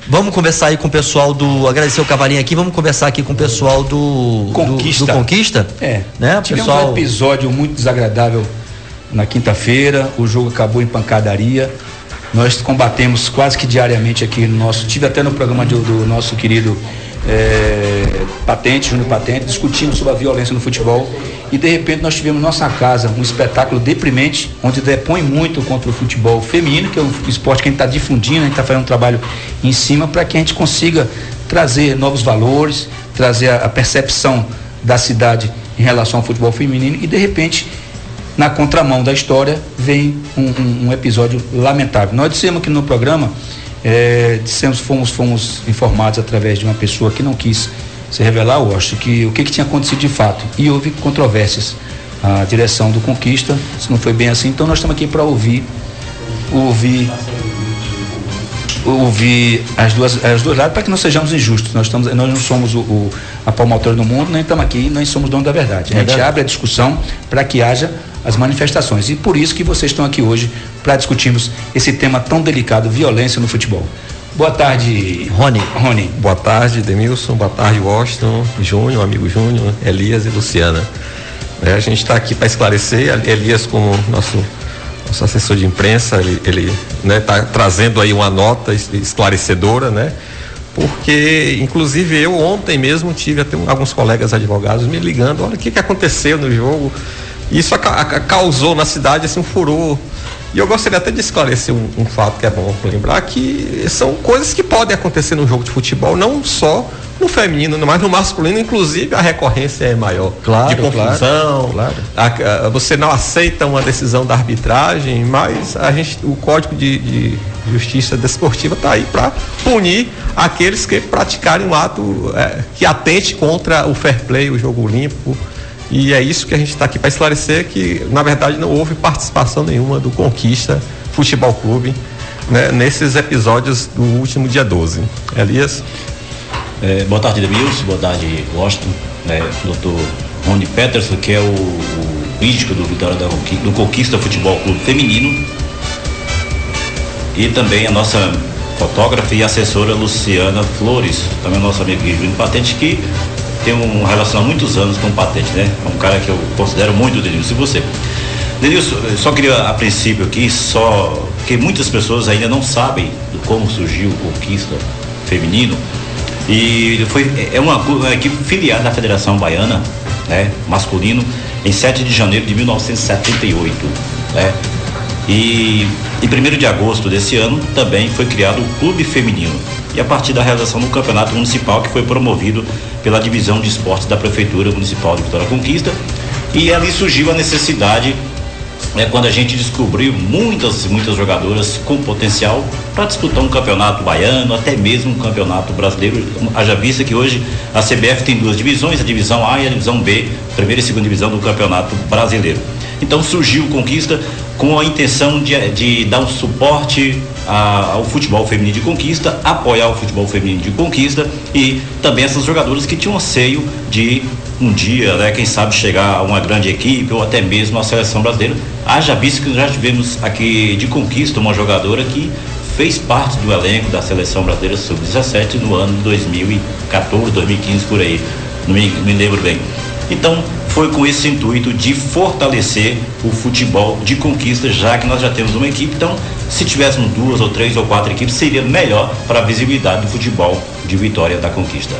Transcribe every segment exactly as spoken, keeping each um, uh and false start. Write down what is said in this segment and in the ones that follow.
Vamos conversar aí com o pessoal do, agradecer o Cavalinho aqui, vamos conversar aqui com o pessoal do Conquista. Do, do Conquista. É, né? Tivemos pessoal... um episódio muito desagradável na quinta-feira, o jogo acabou em pancadaria. Nós combatemos quase que diariamente aqui no nosso, tive até no programa de, do nosso querido é, Patente, Júnior Patente, discutimos sobre a violência no futebol e de repente nós tivemos em nossa casa um espetáculo deprimente, onde depõe muito contra o futebol feminino, que é o esporte que a gente está difundindo, a gente está fazendo um trabalho em cima para que a gente consiga trazer novos valores, trazer a, a percepção da cidade em relação ao futebol feminino e de repente na contramão da história vem um, um, um episódio lamentável. Nós dissemos aqui no programa, é, dissemos, fomos, fomos informados através de uma pessoa que não quis se revelar, eu acho que o que, que tinha acontecido de fato, e houve controvérsias. A direção do Conquista, se não foi bem assim, então nós estamos aqui para ouvir, ouvir, ouvir as duas, as duas lados, para que não sejamos injustos. Nós estamos, nós não somos o, o, a palmatória do mundo, nem estamos aqui, nós somos donos da verdade. A gente é abre a discussão para que haja as manifestações, e por isso que vocês estão aqui hoje para discutirmos esse tema tão delicado, violência no futebol. Boa tarde, Rony. Rony. Boa tarde, Demilson. Boa tarde, Washington, Júnior, amigo Júnior, Elias e Luciana. É, a gente está aqui para esclarecer. Elias, como nosso, nosso assessor de imprensa, ele, ele né, tá trazendo aí uma nota esclarecedora, né? Porque, inclusive, eu ontem mesmo tive até um, alguns colegas advogados me ligando, olha o que, que aconteceu no jogo. Isso a, a, causou na cidade assim, um furor. E eu gostaria até de esclarecer um, um fato que é bom lembrar, que são coisas que podem acontecer no jogo de futebol, não só no feminino, mas no masculino, inclusive a recorrência é maior. Claro, de confusão, claro, claro. A, a, você não aceita uma decisão da arbitragem, mas a gente, o Código de, de Justiça Desportiva está aí para punir aqueles que praticarem um ato é, que atente contra o fair play, o jogo limpo. E é isso que a gente está aqui para esclarecer, que na verdade não houve participação nenhuma do Conquista Futebol Clube, né, nesses episódios do último dia doze. Elias? É, boa tarde, Demilson, boa tarde, Washington, né, doutor Rony Peterson, que é o, o síndico do Vitória da Conquista, do Conquista Futebol Clube Feminino, e também a nossa fotógrafa e assessora Luciana Flores, também nosso amigo Júnior Patente, que tem um relação há muitos anos com o Patente, né? É um cara que eu considero muito, Denilson. E você? Denilson, eu só queria a princípio aqui, só que muitas pessoas ainda não sabem de como surgiu o Conquista Feminino. E foi, é uma, uma equipe filiada da Federação Baiana, né? Masculino, em sete de janeiro de mil novecentos e setenta e oito, né? E em primeiro de agosto desse ano também foi criado o Clube Feminino. E a partir da realização do campeonato municipal, que foi promovido pela divisão de esportes da Prefeitura Municipal de Vitória Conquista, e ali surgiu a necessidade, né, quando a gente descobriu muitas muitas jogadoras com potencial para disputar um campeonato baiano, até mesmo um campeonato brasileiro. Haja vista que hoje a C B F tem duas divisões, a divisão A e a divisão B, primeira e segunda divisão do campeonato brasileiro. Então surgiu o Conquista com a intenção de, de dar um suporte a, ao futebol feminino de Conquista, apoiar o futebol feminino de Conquista e também essas jogadoras que tinham anseio de um dia, né, quem sabe chegar a uma grande equipe ou até mesmo a seleção brasileira. Haja visto que nós já tivemos aqui de Conquista uma jogadora que fez parte do elenco da seleção brasileira sub dezessete no ano de dois mil e quatorze, dois mil e quinze, por aí, não me, me lembro bem. Então foi com esse intuito de fortalecer o futebol de Conquista, já que nós já temos uma equipe. Então, se tivéssemos duas ou três ou quatro equipes, seria melhor para a visibilidade do futebol de Vitória da Conquista.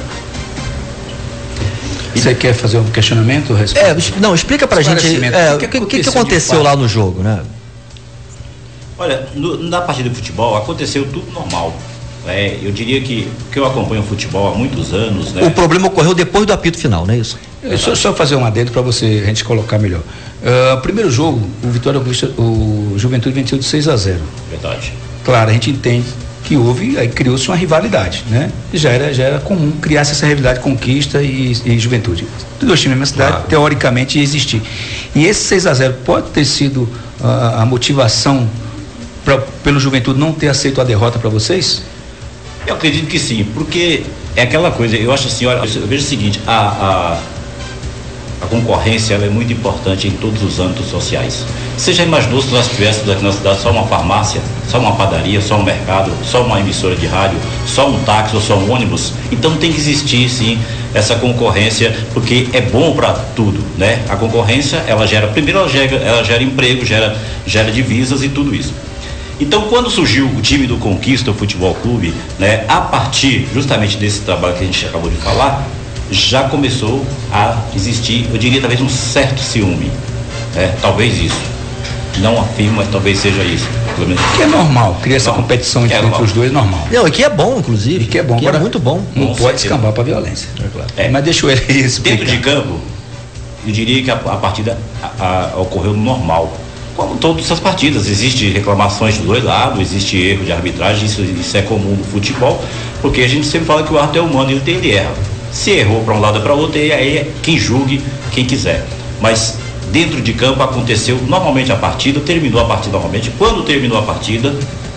Você quer fazer um questionamento? É, não, explica pra gente é, o que, que, que, que aconteceu lá no jogo, né? Olha, no, na partida de futebol aconteceu tudo normal. É, eu diria que, que eu acompanho o futebol há muitos anos, né? O problema ocorreu depois do apito final, não é isso? Deixa eu só fazer um adendo para você, a gente colocar melhor. Uh, primeiro jogo, o Vitória, o Juventude venceu de seis a zero. Verdade. Claro, a gente entende que houve, aí criou-se uma rivalidade, né? Já era, já era comum criar-se essa rivalidade Conquista e, e Juventude. Os dois times na mesma cidade, claro, teoricamente ia existir. E esse seis a zero pode ter sido uh, a motivação pra, pelo Juventude não ter aceito a derrota para vocês? Eu acredito que sim, porque é aquela coisa, eu acho assim, olha, eu vejo o seguinte, a, a, a concorrência ela é muito importante em todos os âmbitos sociais. Você já imaginou se nós tivéssemos aqui na cidade só uma farmácia, só uma padaria, só um mercado, só uma emissora de rádio, só um táxi ou só um ônibus? Então tem que existir sim essa concorrência, porque é bom para tudo, né? A concorrência, ela gera, primeiro ela gera, ela gera emprego, gera, gera divisas e tudo isso. Então, quando surgiu o time do Conquista Futebol Clube, né, a partir justamente desse trabalho que a gente acabou de falar, já começou a existir, eu diria talvez um certo ciúme, né? Talvez isso, não afirmo, mas talvez seja isso. Que é normal, cria essa competição entre, é entre os dois, normal. Não, e que é bom, inclusive. E que é bom, que agora, é muito bom. Não pode certeza. Escambar para violência. É claro. É. Mas deixa ele explicar. Dentro de campo, eu diria que a, a partida a, a, ocorreu normal. Como todas as partidas, existem reclamações dos dois lados, existe erro de arbitragem, isso, isso é comum no futebol, porque a gente sempre fala que o árbitro é humano, ele tem, ele erra. Se errou para um lado ou para o outro, aí é quem julgue, quem quiser. Mas dentro de campo aconteceu normalmente a partida, terminou a partida normalmente. Quando terminou a partida,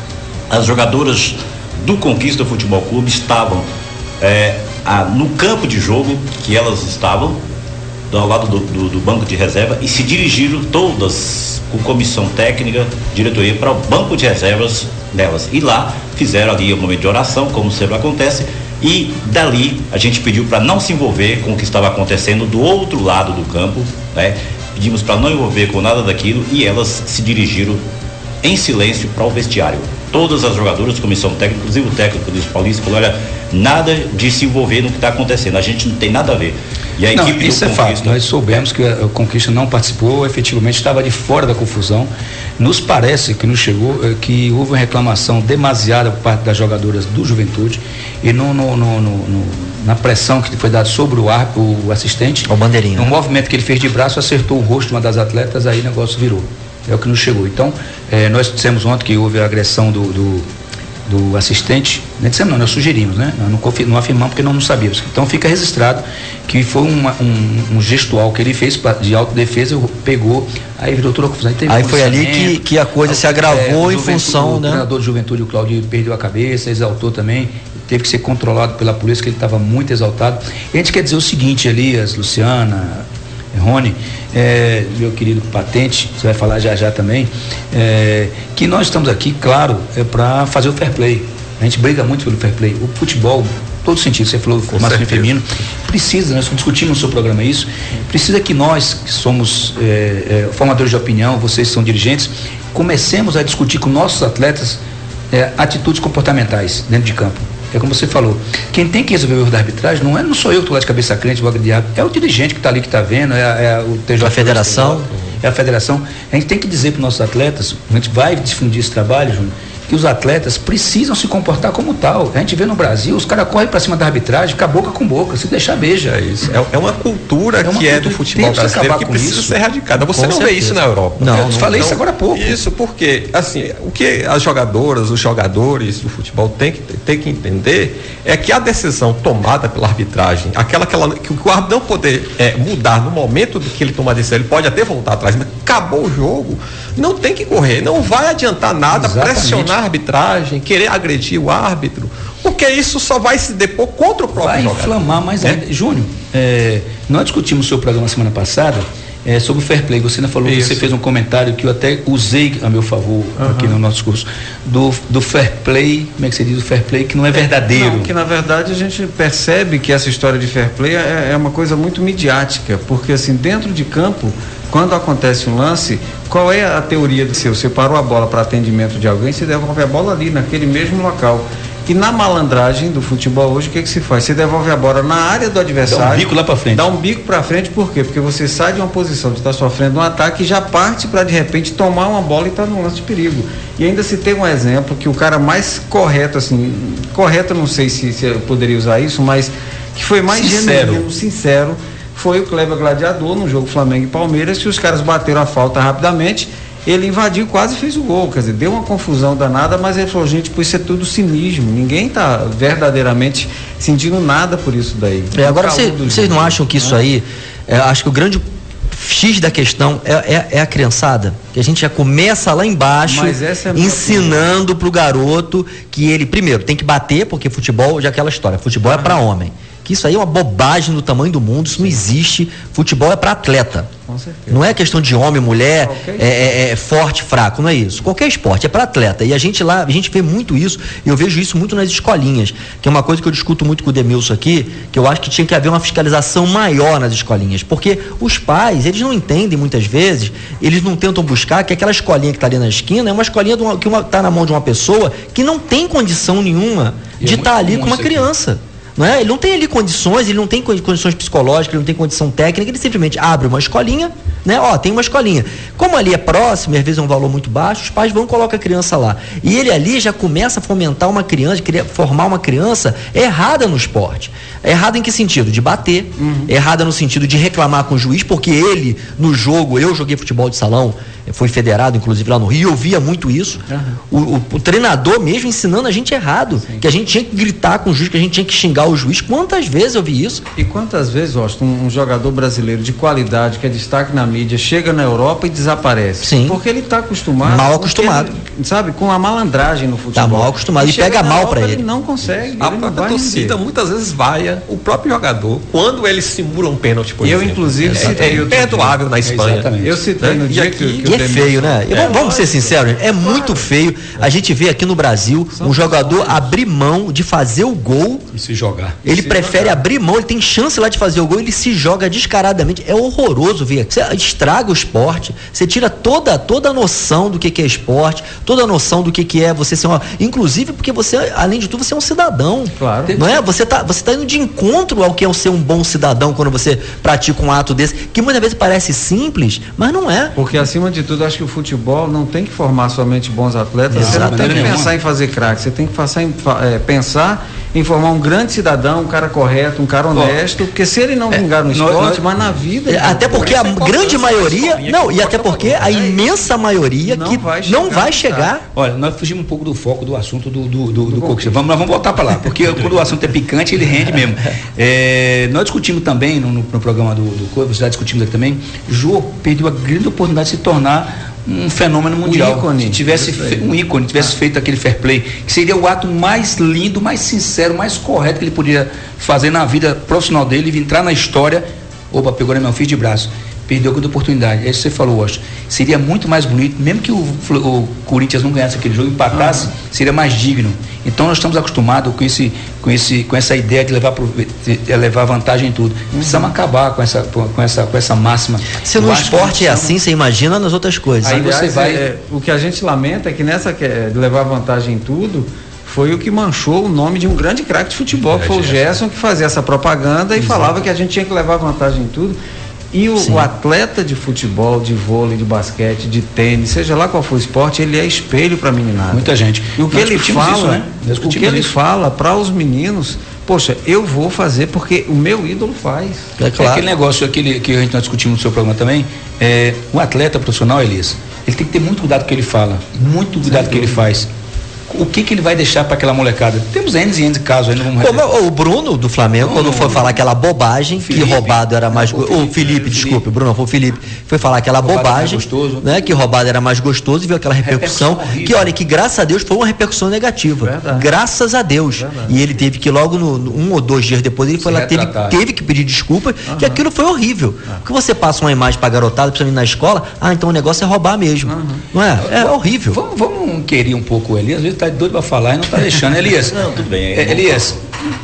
as jogadoras do Conquista Futebol Clube estavam é, a, no campo de jogo que elas estavam, ao lado do, do, do banco de reserva, e se dirigiram todas com comissão técnica, diretoria, para o banco de reservas delas. E lá fizeram ali um momento de oração, como sempre acontece, e dali a gente pediu para não se envolver com o que estava acontecendo do outro lado do campo, né? Pedimos para não envolver com nada daquilo e elas se dirigiram em silêncio para o vestiário. Todas as jogadoras, comissão técnica, inclusive o técnico do Paulista, falou: olha, nada de se envolver no que está acontecendo, a gente não tem nada a ver. E a não, equipe isso do é Conquista... fato, nós soubemos que a Conquista não participou, efetivamente estava de fora da confusão. Nos parece que nos chegou que houve uma reclamação demasiada por parte das jogadoras do Juventude e no, no, no, no, no, na pressão que foi dada sobre o, ar, o assistente, o bandeirinho, no né? movimento que ele fez de braço, acertou o rosto de uma das atletas, aí o negócio virou. É o que nos chegou. Então, eh, nós dissemos ontem que houve a agressão do, do, do assistente, não dissemos não, nós sugerimos, né? Nós não, confi, não afirmamos porque não, não sabíamos. Então fica registrado que foi uma, um, um gestual que ele fez pra, de autodefesa, pegou, aí virou toda a confusão. Aí, aí foi ali que, que a coisa se agravou é, em função, o né? O treinador de Juventude, o Claudio, perdeu a cabeça, exaltou também, teve que ser controlado pela polícia, que ele estava muito exaltado. E a gente quer dizer o seguinte, Elias, Luciana, Rony, é, meu querido Patente, você vai falar já já também, é, que nós estamos aqui, claro, é para fazer o fair play. A gente briga muito pelo fair play. O futebol, todo sentido, você falou do masculino e feminino, precisa, nós discutimos no seu programa isso, precisa que nós, que somos é, é, formadores de opinião, vocês são dirigentes, comecemos a discutir com nossos atletas é, atitudes comportamentais dentro de campo. É como você falou, quem tem que resolver o erro da arbitragem não é, não sou eu que estou lá de cabeça crente, vou agredir, é o dirigente que está ali, que está vendo, é, é o T J. A federação. É a federação. A gente tem que dizer para os nossos atletas, a gente vai difundir esse trabalho, Júnior, que os atletas precisam se comportar como tal. A gente vê no Brasil, os caras correm para cima da arbitragem, com a boca com boca, se deixar beija. É isso. É, é uma cultura é uma que cultura é do futebol brasileiro que precisa isso. ser erradicada. Você com não certeza. vê isso na Europa. Não, eu não falei não, isso agora há pouco. Isso porque, assim, o que as jogadoras, os jogadores do futebol têm que, têm que entender é que a decisão tomada pela arbitragem, aquela que, ela, que o árbitro não poder é, mudar no momento que ele tomar a decisão, ele pode até voltar atrás, mas acabou o jogo, não tem que correr, não vai adiantar nada. Exatamente. Pressionar a arbitragem, querer agredir o árbitro, porque isso só vai se depor contra o próprio vai jogador. Vai inflamar mais ainda. É? Júnior, é, nós discutimos o seu programa semana passada é, sobre o fair play. Você ainda falou isso. Que você fez um comentário que eu até usei a meu favor uhum. aqui no nosso curso, do, do fair play, como é que você diz, o fair play que não é verdadeiro. Não, que na verdade a gente percebe que essa história de fair play é, é uma coisa muito midiática, porque assim, dentro de campo, quando acontece um lance, qual é a teoria de seu? Você parou a bola para atendimento de alguém, você devolve a bola ali, naquele mesmo local. E na malandragem do futebol hoje, o que, que se faz? Você devolve a bola na área do adversário. Dá um bico lá para frente. Dá um bico para frente, por quê? Porque você sai de uma posição de estar sofrendo um ataque e já parte para de repente tomar uma bola e estar tá num lance de perigo. E ainda se tem um exemplo que o cara mais correto, assim, correto, não sei se, se eu poderia usar isso, mas que foi mais sincero. genuíno, sincero, foi o Kleber Gladiador no jogo Flamengo e Palmeiras, que os caras bateram a falta rapidamente, ele invadiu, quase fez o gol, quer dizer, deu uma confusão danada, mas ele falou, gente, por isso é tudo cinismo, ninguém está verdadeiramente sentindo nada por isso daí. É, agora, vocês não acham que isso aí, é, acho que o grande X da questão é, é, é a criançada, que a gente já começa lá embaixo, é ensinando pro garoto que ele, primeiro, tem que bater, porque futebol, já é aquela história, futebol ah. é para homem. que isso aí é uma bobagem do tamanho do mundo, isso não existe. Futebol é para atleta. Com certeza. Não é questão de homem, mulher, Okay. é, é, é forte, fraco, não é isso. Qualquer esporte é para atleta. E a gente lá, a gente vê muito isso, e eu vejo isso muito nas escolinhas, que é uma coisa que eu discuto muito com o Demilson aqui, que eu acho que tinha que haver uma fiscalização maior nas escolinhas, porque os pais, eles não entendem muitas vezes, eles não tentam buscar que aquela escolinha que está ali na esquina é uma escolinha de uma, que está na mão de uma pessoa que não tem condição nenhuma E de é estar muito ali comum com uma isso aqui. criança. Não é? Ele não tem ali condições, ele não tem condições psicológicas, ele não tem condição técnica, ele simplesmente abre uma escolinha, né? Ó, tem uma escolinha. Como ali é próximo, às vezes é um valor muito baixo, os pais vão e colocam a criança lá. E ele ali já começa a fomentar uma criança, formar uma criança errada no esporte. Errada em que sentido? De bater, uhum. Errada no sentido de reclamar com o juiz, porque ele, no jogo, eu joguei futebol de salão, fui federado, inclusive, lá no Rio, eu via muito isso. Uhum. O, o, o treinador mesmo ensinando a gente errado, Sim. que a gente tinha que gritar com o juiz, que a gente tinha que xingar o juiz. Quantas vezes eu vi isso? E quantas vezes, Austin, um, um jogador brasileiro de qualidade, que é destaque na mídia, chega na Europa e desaparece? Sim. Porque ele está acostumado. Mal acostumado. Ele, sabe, com a malandragem no futebol. Está mal acostumado e, e pega mal para ele. Ele não consegue. A ele própria torcida muitas vezes vai o próprio jogador quando ele simula um pênalti, por eu, exemplo. inclusive, é, citei é imperdoável na Espanha. É, eu citei né? no dia aqui, que, que E é feio, né? É, vamos, vamos ser sinceros, é muito feio. A gente vê aqui no Brasil um jogador abrir mão de fazer o gol e se jogar. Ele se prefere jogar. abrir mão, ele tem chance lá de fazer o gol, ele se joga descaradamente. É horroroso ver. Você estraga o esporte, você tira toda, toda a noção do que, que é esporte, toda a noção do que, que é você ser uma. Inclusive porque você, além de tudo, você é um cidadão. Claro. Não é? Você tá, você tá indo de encontro ao que é o ser um bom cidadão quando você pratica um ato desse, que muitas vezes parece simples, mas não é. Porque, acima de tudo, acho que o futebol não tem que formar somente bons atletas, Exato. você não tem que Nenhuma. pensar em fazer craque, você tem que passar em, é, pensar em formar um grande cidadão, um cara correto, um cara honesto, porque se ele não vingar no nós- esporte, nós- mas na vida... É, até porque a grande maioria, não, e até porque a É isso. imensa maioria Não que vai não chegar, vai chegar. Olha, nós fugimos um pouco do foco do assunto do, do, do, do conquista. Vamos, nós vamos voltar para lá, porque quando o assunto é picante, ele rende mesmo. É, nós discutimos também no, no programa do, do Coisa, você já discutimos aqui também, Jô perdeu a grande oportunidade de se tornar um fenômeno mundial. Um ícone. Se tivesse fe, um ícone, tivesse ah. feito aquele fair play, que seria o ato mais lindo, mais sincero, mais correto que ele podia fazer na vida profissional dele, e entrar na história. Opa, pegou na minha filha de braço. Perdeu a grande oportunidade. É isso que você falou, Washington. Seria muito mais bonito, mesmo que o, o Corinthians não ganhasse aquele jogo, empatasse, uhum. seria mais digno. Então nós estamos acostumados com, esse, com, esse, com essa ideia de levar, de levar vantagem em tudo. Uhum. Precisamos acabar com essa, com essa, com essa máxima. Se no esporte é assim, você imagina nas outras coisas. Aí Aliás, você vai. é, o que a gente lamenta é que nessa que é, de levar vantagem em tudo, foi o que manchou o nome de um grande craque de futebol, que foi o Gerson, que fazia essa propaganda e Exato. falava que a gente tinha que levar vantagem em tudo. E o, o atleta de futebol, de vôlei, de basquete, de tênis, seja lá qual for o esporte, ele é espelho para a meninada. Muita gente. E o que Nós ele fala, isso, né? o que ele isso. fala para os meninos, poxa, eu vou fazer porque o meu ídolo faz. É, claro. É aquele negócio aquele que a gente nós discutimos no seu programa também, é, o atleta profissional, Elias, ele tem que ter muito cuidado com o que ele fala, muito cuidado com o que ele faz. O que que ele vai deixar para aquela molecada? Temos N e N de casos aí, não vamos Como o Bruno do Flamengo, não, quando não, foi não, falar aquela bobagem, Felipe, que roubado era mais gostoso. O Felipe, Felipe, desculpe, o Bruno, foi o Felipe, foi falar aquela roubado bobagem, gostoso, né? Que roubado era mais gostoso e viu aquela repercussão, repercussão que olha, que graças a Deus foi uma repercussão negativa. Verdade. Graças a Deus. Verdade. E ele teve que logo, no, um ou dois dias depois, ele foi lá, teve, teve que pedir desculpa, uhum. que aquilo foi horrível. Uhum. Porque você passa uma imagem pra garotada, principalmente na escola, ah, então o negócio é roubar mesmo. Uhum. Não é? É, é horrível. Vamos, vamos querer um pouco ele, às vezes tá doido pra falar e não tá deixando, Elias. Não, tudo bem. É, Elias,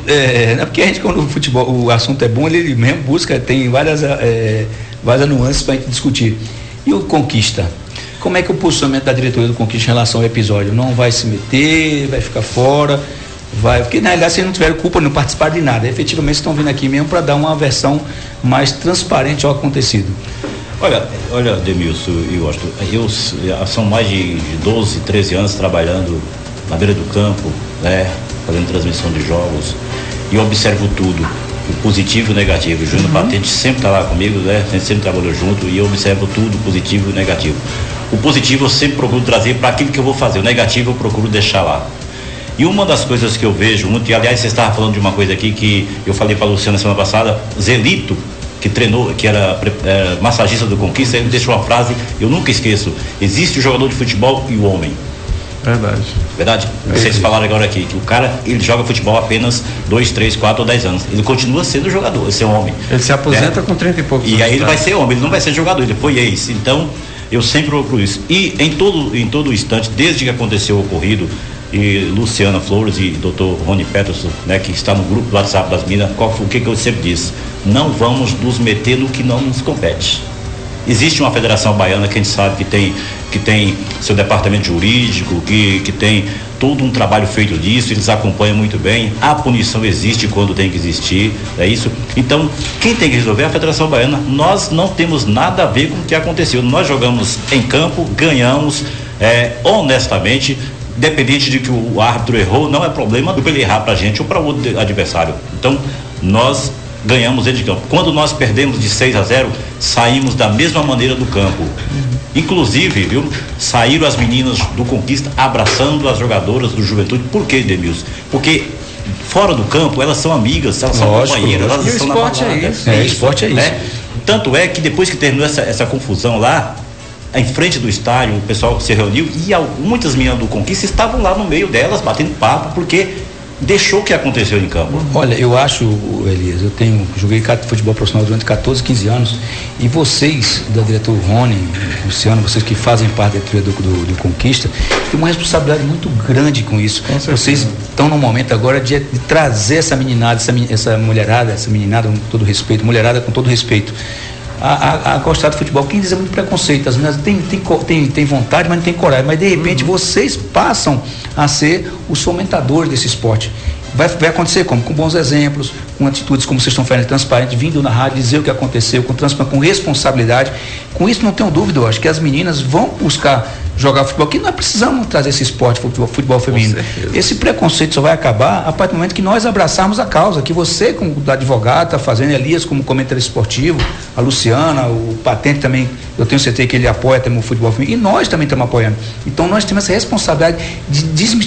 é, é porque a gente, quando o futebol, o assunto é bom, ele mesmo busca, tem várias, é, várias nuances pra gente discutir. E o Conquista? Como é que é o posicionamento da diretoria do Conquista em relação ao episódio? Não vai se meter, vai ficar fora, vai, porque na realidade, se não tiver culpa, não participar de nada. Efetivamente, estão vindo aqui mesmo para dar uma versão mais transparente ao acontecido. Olha, olha, Demilson e Washington, eu são mais de doze, treze anos trabalhando na beira do campo, né, fazendo transmissão de jogos, e eu observo tudo, o positivo e o negativo. O Júnior uhum. Patente sempre está lá comigo, né, a gente sempre trabalhou junto, e eu observo tudo, positivo e negativo. O positivo eu sempre procuro trazer para aquilo que eu vou fazer, o negativo eu procuro deixar lá. E uma das coisas que eu vejo muito, e aliás você estava falando de uma coisa aqui que eu falei para a Luciana semana passada, Zelito, que treinou, que era é, massagista do Conquista, ele deixou uma frase, eu nunca esqueço: existe o jogador de futebol e o homem. Verdade. Verdade? É Vocês falaram agora aqui que o cara, ele joga futebol apenas dois, três, quatro ou dez anos. Ele continua sendo jogador, esse homem. Ele se aposenta, né? Com trinta e poucos anos. E aí ele vai ser homem, ele não vai ser jogador, ele foi ex. Então, eu sempre procuro isso. E em todo, em todo instante, desde que aconteceu o ocorrido, e Luciana Flores e doutor Rony Peterson, né, que está no grupo do WhatsApp das Minas, qual, o que, que eu sempre disse? Não vamos nos meter no que não nos compete. Existe uma federação baiana que a gente sabe que tem, que tem seu departamento jurídico, que, que tem todo um trabalho feito disso, eles acompanham muito bem, a punição existe quando tem que existir, é isso? Então, quem tem que resolver é a Federação Baiana. Nós não temos nada a ver com o que aconteceu. Nós jogamos em campo, ganhamos, é, honestamente, independente de que o árbitro errou, não é problema do ele errar pra gente ou para outro adversário. Então, nós ganhamos dentro de campo. Quando nós perdemos de seis a zero, saímos da mesma maneira do campo. Inclusive, viu, saíram as meninas do Conquista abraçando as jogadoras do Juventude. Por quê, Demilson? Porque fora do campo elas são amigas, elas são Lógico, companheiras, elas e estão o esporte na é balada. isso. É, esporte é isso. Né? Tanto é que depois que terminou essa, essa confusão lá, em frente do estádio, o pessoal se reuniu e muitas meninas do Conquista estavam lá no meio delas, batendo papo, porque deixou o que aconteceu em campo. Olha, eu acho, Elias, eu tenho, joguei futebol profissional durante catorze, quinze anos, e vocês, da diretor Rony, Luciano, vocês que fazem parte da diretoria do, do, do Conquista, tem uma responsabilidade muito grande com isso. Com vocês estão no momento agora de, de trazer essa meninada, essa, essa mulherada, essa meninada com todo respeito, mulherada com todo respeito, a, a, a gostar do futebol. Quem diz é muito preconceito, as meninas têm tem, tem, tem vontade, mas não tem coragem, mas de repente uhum. vocês passam a ser os fomentadores desse esporte. Vai, vai acontecer como? Com bons exemplos, com atitudes como vocês estão fazendo, transparente, vindo na rádio, dizer o que aconteceu, com, com responsabilidade. Com isso não tenho dúvida, eu acho que as meninas vão buscar jogar futebol, que nós precisamos trazer esse esporte, futebol, futebol feminino. Esse preconceito só vai acabar a partir do momento que nós abraçarmos a causa, que você, como advogado, está fazendo, Elias como comentarista esportivo, a Luciana, o Patente também, eu tenho certeza que ele apoia também o futebol feminino, e nós também estamos apoiando. Então nós temos essa responsabilidade de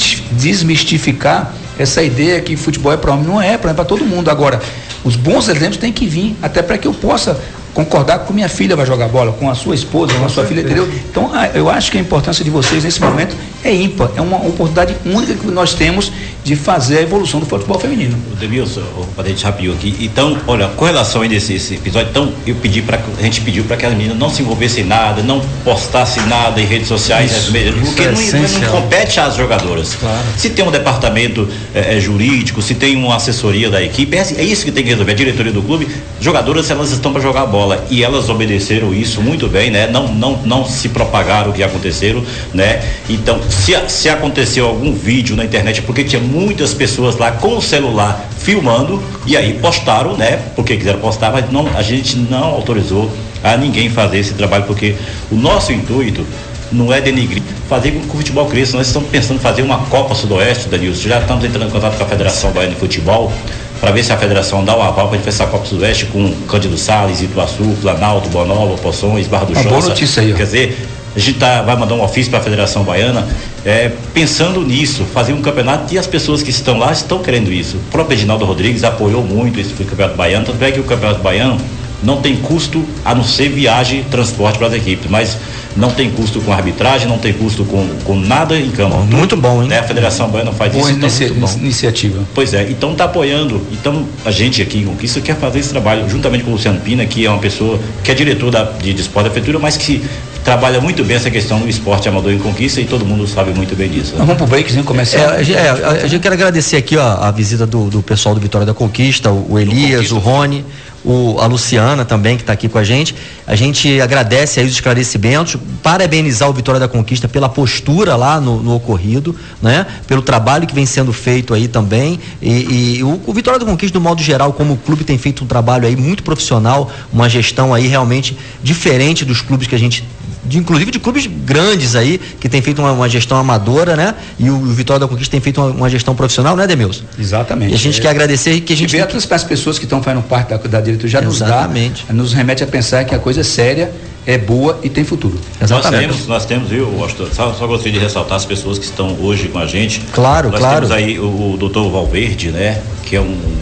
desmistificar essa ideia que futebol é para homem. Não é, é para todo mundo. Agora, os bons exemplos têm que vir, até para que eu possa concordar com minha filha vai jogar bola, com a sua esposa, com a sua filha, entendeu? Então, eu acho que a importância de vocês nesse momento é ímpar, é uma oportunidade única que nós temos de fazer a evolução do futebol feminino. O Demilson, para a gente rapidinho aqui, então, olha, com relação a esse, esse episódio, então, eu pedi para a gente pediu para que as meninas não se envolvessem em nada, não postassem nada em redes sociais, isso, né, porque é não, não compete às jogadoras. Claro. Se tem um departamento é, é, jurídico, se tem uma assessoria da equipe, é, é isso que tem que resolver. A diretoria do clube, jogadoras, elas estão para jogar bola e elas obedeceram isso muito bem, né? Não, não, não se propagaram o que aconteceram, né? Então, se, se aconteceu algum vídeo na internet, porque tinha muitas pessoas lá com o celular filmando e aí postaram, né? Porque quiseram postar, mas não, a gente não autorizou a ninguém fazer esse trabalho, porque o nosso intuito não é denigrir, fazer com que o futebol cresça. Nós estamos pensando em fazer uma Copa Sudoeste, Danilson, já estamos entrando em contato com a Federação Baiana de Futebol, para ver se a federação dá o aval para a gente fazer essa Copa Sudoeste com Cândido Salles, Ituaçu, Planalto, Boa Nova, Poções, Barra do Choça. Boa notícia aí, ó. Quer dizer, a gente tá, vai mandar um ofício para a Federação Baiana, é, pensando nisso, fazer um campeonato, e as pessoas que estão lá estão querendo isso. O próprio Edinaldo Rodrigues apoiou muito esse campeonato baiano, tanto é que o campeonato baiano não tem custo a não ser viagem e transporte para as equipes, mas não tem custo com arbitragem, não tem custo com, com nada em campo. Bom, muito bom, hein? Né? A Federação Baiana faz Boa isso. Inicia, então, muito bom. Iniciativa. Pois é, então está apoiando. Então a gente aqui em Conquista quer fazer esse trabalho, juntamente com o Luciano Pina, que é uma pessoa que é diretor da, de, de esporte da prefeitura, mas que trabalha muito bem essa questão do esporte amador em Conquista, e todo mundo sabe muito bem disso. Né? Nós vamos pro breakzinho comercial. É, é, a gente quer agradecer aqui ó, a visita do, do pessoal do Vitória da Conquista, o, o Elias, o Rony, o, a Luciana também, que está aqui com a gente. A gente agradece aí os esclarecimentos, parabenizar o Vitória da Conquista pela postura lá no, no ocorrido, né? Pelo trabalho que vem sendo feito aí também, e, e o, o Vitória da Conquista, no modo geral, como o clube, tem feito um trabalho aí muito profissional, uma gestão aí realmente diferente dos clubes que a gente, de, inclusive de clubes grandes aí, que tem feito uma, uma gestão amadora, né? E o, o Vitória da Conquista tem feito uma, uma gestão profissional, né, Demilson? Exatamente. E a gente é, quer agradecer que a gente... E ver outras pessoas que estão fazendo parte da, da diretoria já Exatamente. nos dá, nos remete a pensar que a coisa é séria, é boa e tem futuro. Exatamente. Nós temos, nós temos, viu, Washington, só, só gostaria de ressaltar as pessoas que estão hoje com a gente. Claro, nós claro. Nós temos aí o, o doutor Valverde, né? Que é um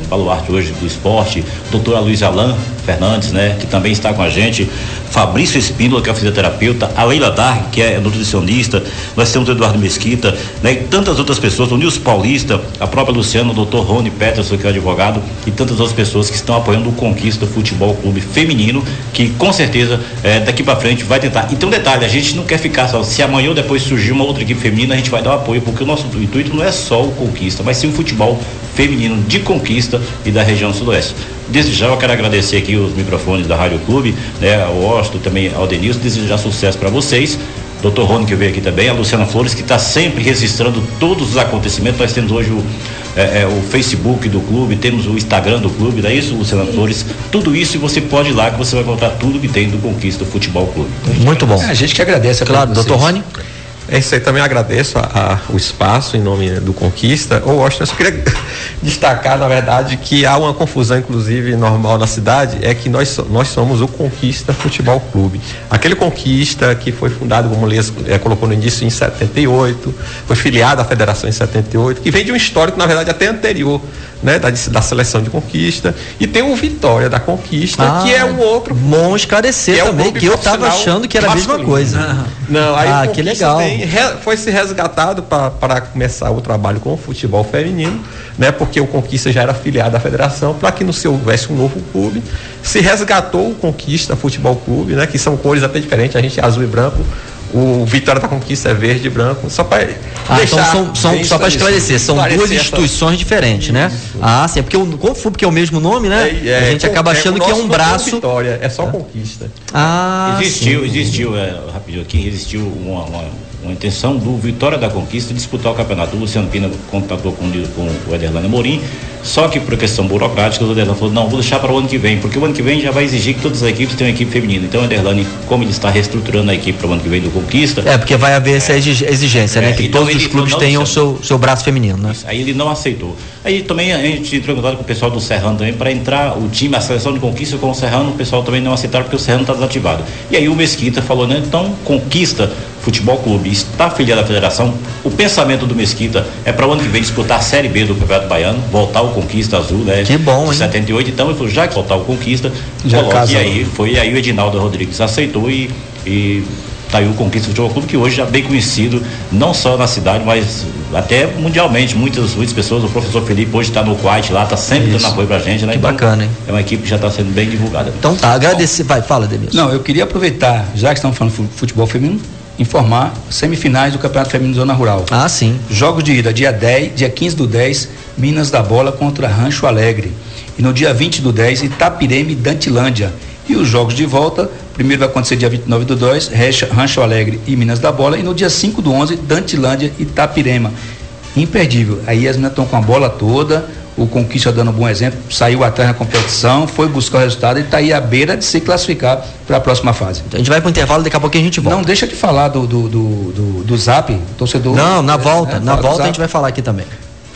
baluarte hoje do esporte, doutora Luiz Alain Fernandes, né, que também está com a gente, Fabrício Espíndola, que é fisioterapeuta, a Leila Dark, que é nutricionista, nós temos o Eduardo Mesquita, né, e tantas outras pessoas, o Nilson Paulista, a própria Luciana, o doutor Rony Peterson, que é advogado, e tantas outras pessoas que estão apoiando o Conquista Futebol Clube Feminino, que com certeza é, daqui para frente vai tentar. E tem um detalhe, a gente não quer ficar só, se amanhã ou depois surgir uma outra equipe feminina, a gente vai dar o apoio, porque o nosso intuito não é só o Conquista, mas sim o futebol feminino de Conquista e da região sudoeste. Desde já eu quero agradecer aqui os microfones da Rádio Clube, né, ao Osto, também ao Denilson, desejar sucesso para vocês. doutor Rony, que veio aqui também, a Luciana Flores, que está sempre registrando todos os acontecimentos. Nós temos hoje o, é, é, o Facebook do clube, temos o Instagram do clube, não é isso, Luciana Flores? Tudo isso, e você pode ir lá que você vai encontrar tudo que tem do Conquista Futebol Clube. Muito bom. É, a gente que agradece. Claro, doutor Rony. É isso aí, também agradeço a, a, o espaço em nome do Conquista. Ô, Washington, eu só queria destacar, na verdade, que há uma confusão, inclusive, normal na cidade, é que nós, nós somos o Conquista Futebol Clube. Aquele Conquista que foi fundado, como o Elias é, colocou no início, em setenta e oito, foi filiado à federação em setenta e oito, que vem de um histórico, na verdade, até anterior, né, da, da seleção de Conquista, e tem o Vitória da Conquista, ah, que é um outro. Bom esclarecer que também, é que eu estava achando que era a mesma coisa. Ah, não, aí ah, que legal. Tem, re, foi se resgatado para começar o trabalho com o futebol feminino, né, porque o Conquista já era afiliado à federação, para que não se houvesse um novo clube. Se resgatou o Conquista Futebol Clube, né, que são cores até diferentes, a gente é azul e branco. O Vitória da Conquista é verde e branco, só para ah, deixar então são, são só para esclarecer, são esclarecer duas instituições essa... diferentes, né? Isso. Ah, sim, é porque o Confu, porque é o mesmo nome, né? É, é, a gente é, acaba achando é, que é um braço. Vitória, é só é. Conquista. Ah, existiu, sim. existiu, é, rapidinho aqui, existiu uma, uma, uma intenção do Vitória da Conquista disputar o campeonato. O Luciano Pina contatou com, com o Ederlane Amorim, só que por questão burocrática o Ederlane falou, não, vou deixar para o ano que vem, porque o ano que vem já vai exigir que todas as equipes tenham uma equipe feminina. Então o Ederlane, como ele está reestruturando a equipe para o ano que vem do Conquista. É, porque vai haver essa exigência, é, né? Que então todos os clubes tenham o seu, seu braço feminino, né? Isso, aí ele não aceitou. Aí também a gente entrou em contato com o pessoal do Serrano também para entrar o time, a seleção de Conquista com o Serrano, o pessoal também não aceitaram porque o Serrano está desativado. E aí o Mesquita falou, né? Então, Conquista Futebol Clube está afiliado à federação. O pensamento do Mesquita é para o ano que vem disputar a Série B do Campeonato Baiano, voltar o Conquista Azul, né? Que bom, de hein? setenta e oito, então ele falou, já que voltar o Conquista, já coloque, e aí foi aí o Edinaldo Rodrigues aceitou e, e tá aí o Conquista Futebol Clube, que hoje já é bem conhecido, não só na cidade, mas até mundialmente. Muitas, muitas pessoas, o professor Felipe hoje está no Kuwait lá, está sempre Isso. dando apoio pra gente, né? Que então, bacana, hein? É uma equipe que já está sendo bem divulgada. Então tá, agradecer, vai, fala, Denilson. Não, eu queria aproveitar, já que estamos falando de futebol feminino, informar semifinais do Campeonato Feminino Zona Rural. Ah, sim. Jogos de ida, dia dez, dia quinze do dez, Minas da Bola contra Rancho Alegre. E no dia vinte do dez, Itapirema e Dantilândia. E os jogos de volta, primeiro vai acontecer dia vinte e nove do dois, Rancho Alegre e Minas da Bola. E no dia cinco do onze, Dantilândia e Itapirema. Imperdível. Aí as meninas estão com a bola toda, o Conquista dando um bom exemplo, saiu atrás na competição, foi buscar o resultado e está aí à beira de se classificar para a próxima fase. A gente vai para o intervalo, daqui a pouco a gente volta. Não deixa de falar do, do, do, do, do Zap, torcedor. Não, na volta, é, na volta a gente vai falar aqui também.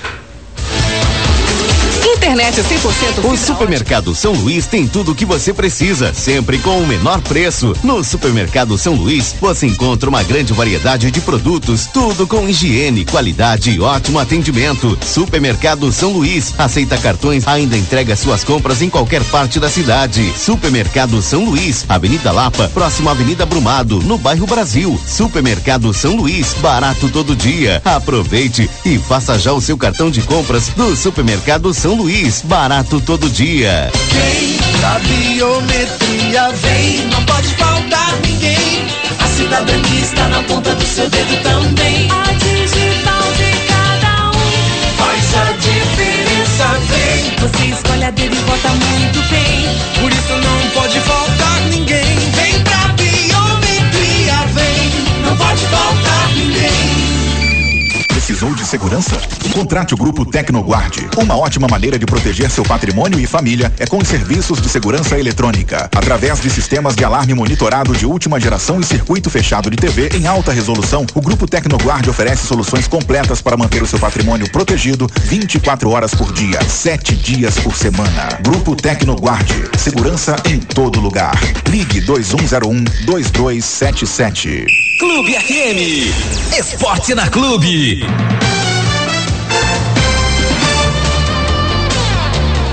Internet cem por cento. O Supermercado São Luís tem tudo o que você precisa, sempre com o menor preço. No Supermercado São Luís, você encontra uma grande variedade de produtos, tudo com higiene, qualidade e ótimo atendimento. Supermercado São Luís, aceita cartões, ainda entrega suas compras em qualquer parte da cidade. Supermercado São Luís, Avenida Lapa, próximo à Avenida Brumado, no bairro Brasil. Supermercado São Luís, barato todo dia. Aproveite e faça já o seu cartão de compras do Supermercado São Luís. Barato todo dia. Quem da biometria vem, não pode faltar ninguém. A cidadania está na ponta do seu dedo também. A digital de cada um faz a diferença, vem. Você escolhe a dele e vota muito bem. Por isso não pode faltar ninguém. Vem pra biometria, vem. Não pode faltar ninguém. Precisou de segurança? Contrate o Grupo Tecnoguard. Uma ótima maneira de proteger seu patrimônio e família é com os serviços de segurança eletrônica. Através de sistemas de alarme monitorado de última geração e circuito fechado de T V em alta resolução, o Grupo Tecnoguard oferece soluções completas para manter o seu patrimônio protegido vinte e quatro horas por dia, sete dias por semana. Grupo Tecnoguard. Segurança em todo lugar. Ligue dois um zero um, dois dois sete sete. Clube F M. Esporte na Clube.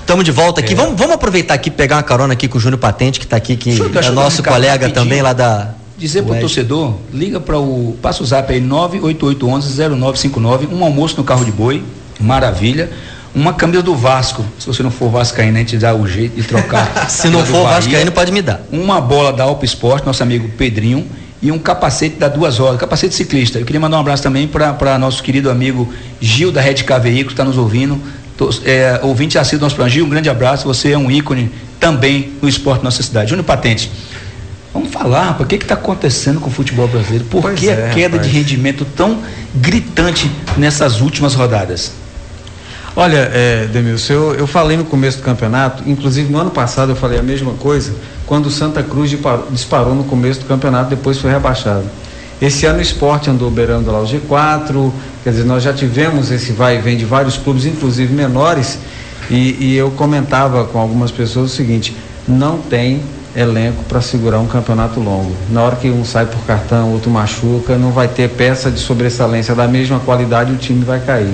Estamos de volta aqui. É. Vamos, vamos aproveitar aqui, pegar uma carona aqui com o Júnior Patente, que está aqui, que deixa, é nosso colega rapidinho. Também lá da... Dizer para o torcedor, liga para o... Passa o zap aí, nove oito oito um um zero nove cinco nove, um almoço no carro de boi, maravilha. Uma camisa do Vasco, se você não for vascaíno, a gente dá o jeito de trocar. Se não for vascaíno, pode me dar. Uma bola da Alpa Esporte, nosso amigo Pedrinho, e um capacete da Duas Rodas, capacete ciclista. Eu queria mandar um abraço também para nosso querido amigo Gil da Red Car Veículos, que está nos ouvindo. Tô, é, ouvinte assíduo do nosso programa. Gil, um grande abraço, você é um ícone também no esporte da nossa cidade. Júnior Patente, vamos falar, por que está acontecendo com o futebol brasileiro? Por pois que é, a queda rapaz. de rendimento tão gritante nessas últimas rodadas? Olha, é, Demilson, eu, eu falei no começo do campeonato, inclusive no ano passado eu falei a mesma coisa, quando o Santa Cruz disparou no começo do campeonato, depois foi rebaixado. Esse ano o Sport andou beirando lá o G quatro, quer dizer, nós já tivemos esse vai e vem de vários clubes, inclusive menores, e, e eu comentava com algumas pessoas o seguinte: não tem elenco para segurar um campeonato longo. Na hora que um sai por cartão, outro machuca, não vai ter peça de sobressalência da mesma qualidade, o time vai cair.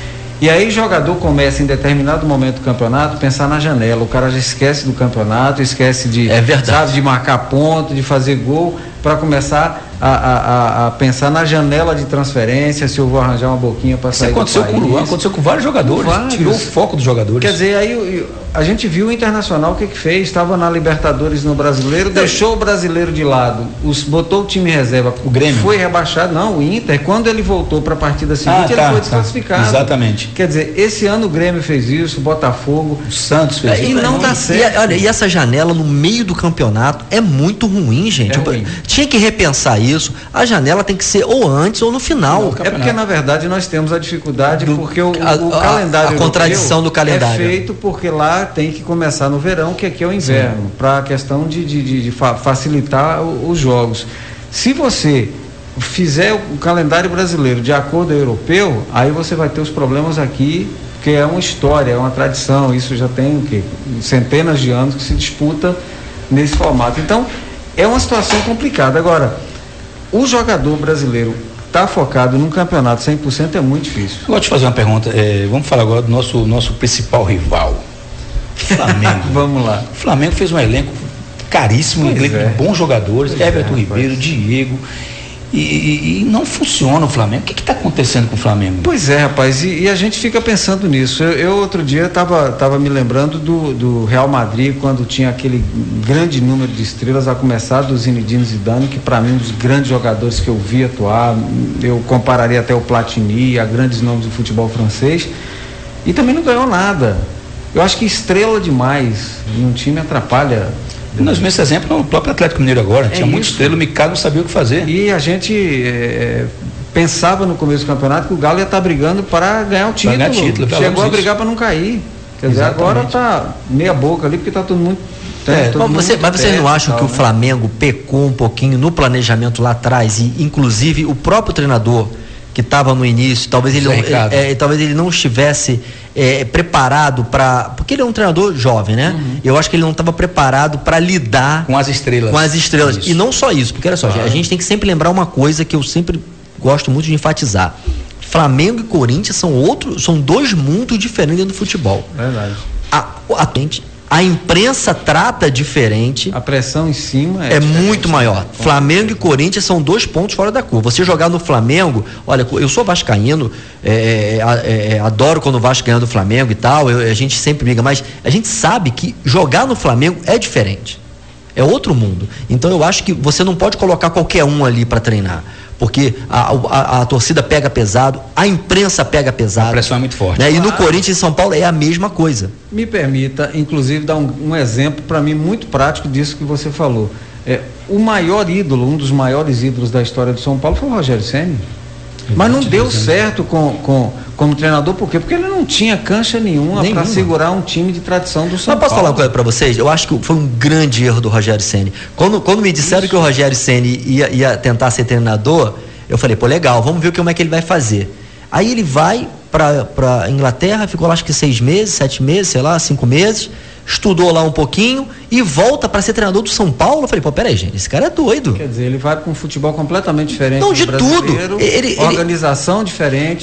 E aí o jogador começa em determinado momento do campeonato pensar na janela, o cara já esquece do campeonato, esquece de, é verdade. sabe, de marcar ponto, de fazer gol, para começar a, a, a pensar na janela de transferência, se eu vou arranjar uma boquinha para sair do país. Isso aconteceu com o Luan, aconteceu com vários jogadores, com vários. Tirou o foco dos jogadores. Quer dizer, aí a gente viu o Internacional, o que que fez, estava na Libertadores no Brasileiro, não. deixou o Brasileiro de lado, os, botou o time reserva, o Grêmio foi rebaixado, não, o Inter, quando ele voltou para a partida seguinte, ah, tá, ele foi desclassificado. Tá. Exatamente. Quer dizer, esse ano o Grêmio fez isso, o Botafogo, o Santos fez é, isso. E não dá certo. E, olha, e essa janela no meio do campeonato é muito ruim, gente. É ruim. Tinha que repensar isso. A janela tem que ser ou antes ou no final. É porque, na verdade, nós temos a dificuldade, do, porque o, a, o a, calendário a contradição do calendário é feito porque lá tem que começar no verão, que aqui é o inverno, para a questão de, de, de, de facilitar os jogos. Se você fizer o calendário brasileiro de acordo com o europeu, aí você vai ter os problemas aqui, que é uma história, é uma tradição, isso já tem o quê? Centenas de anos que se disputa nesse formato. Então, é uma situação complicada. Agora, o jogador brasileiro estar focado num campeonato cem por cento é muito difícil. Eu vou te fazer uma pergunta, é, vamos falar agora do nosso, nosso principal rival, Flamengo. Vamos lá. O Flamengo fez um elenco caríssimo, um elenco é. de bons jogadores, pois Everton é, Ribeiro, rapaz. Diego, e, e, e não funciona o Flamengo. O que está acontecendo com o Flamengo? Pois é, rapaz, e, e a gente fica pensando nisso. Eu, eu outro dia estava tava me lembrando do, do Real Madrid, quando tinha aquele grande número de estrelas, a começar do Zinedine Zidane, que para mim é um dos grandes jogadores que eu vi atuar. Eu compararia até o Platini, a grandes nomes do futebol francês, e também não ganhou nada. Eu acho que estrela demais num time atrapalha. Nós vimos esse exemplo no próprio Atlético Mineiro agora, é tinha muito estrela, o Micado não sabia o que fazer. E a gente é, pensava no começo do campeonato que o Galo ia estar brigando para ganhar o título. Ganhar título Chegou a brigar para não cair. Quer dizer, Exatamente. agora está meia boca ali, porque está todo mundo. É, todo mas você, mas vocês não acham tal, que né? o Flamengo pecou um pouquinho no planejamento lá atrás, e inclusive o próprio treinador que estava no início, talvez ele, não, é, é, talvez ele não estivesse é, preparado para, porque ele é um treinador jovem, né? Uhum. Eu acho que ele não estava preparado para lidar com as estrelas. Com as estrelas. Isso. E não só isso, porque olha só, claro. a gente tem que sempre lembrar uma coisa que eu sempre gosto muito de enfatizar. Flamengo e Corinthians são outro, são dois mundos diferentes do futebol. Verdade. A, a, a imprensa trata diferente. A pressão em cima é, é muito maior. Flamengo e Corinthians são dois pontos fora da curva. Você jogar no Flamengo, olha, eu sou vascaíno, é, é, é, adoro quando o Vasco ganha do Flamengo e tal, eu, a gente sempre briga, mas a gente sabe que jogar no Flamengo é diferente. É outro mundo. Então eu acho que você não pode colocar qualquer um ali para treinar, porque a, a, a torcida pega pesado, a imprensa pega pesado. A pressão é muito forte. Né? E no Corinthians e São Paulo é a mesma coisa. Me permita, inclusive, dar um, um exemplo para mim muito prático disso que você falou. É, o maior ídolo, um dos maiores ídolos da história do São Paulo foi o Rogério Ceni. Mas não deu certo com, com, como treinador, por quê? Porque ele não tinha cancha nenhuma para segurar um time de tradição do São Paulo. Mas posso falar uma coisa para vocês? Eu acho que foi um grande erro do Rogério Ceni. Quando, quando me disseram Isso. que o Rogério Ceni ia, ia tentar ser treinador, eu falei, pô, legal, vamos ver como é que ele vai fazer. Aí ele vai para Inglaterra, ficou lá acho que seis meses, sete meses, sei lá, cinco meses, estudou lá um pouquinho e volta para ser treinador do São Paulo. Eu falei, pô, peraí, gente, esse cara é doido. Quer dizer, ele vai para um futebol completamente diferente Não, de do brasileiro, tudo. Ele, organização ele... diferente.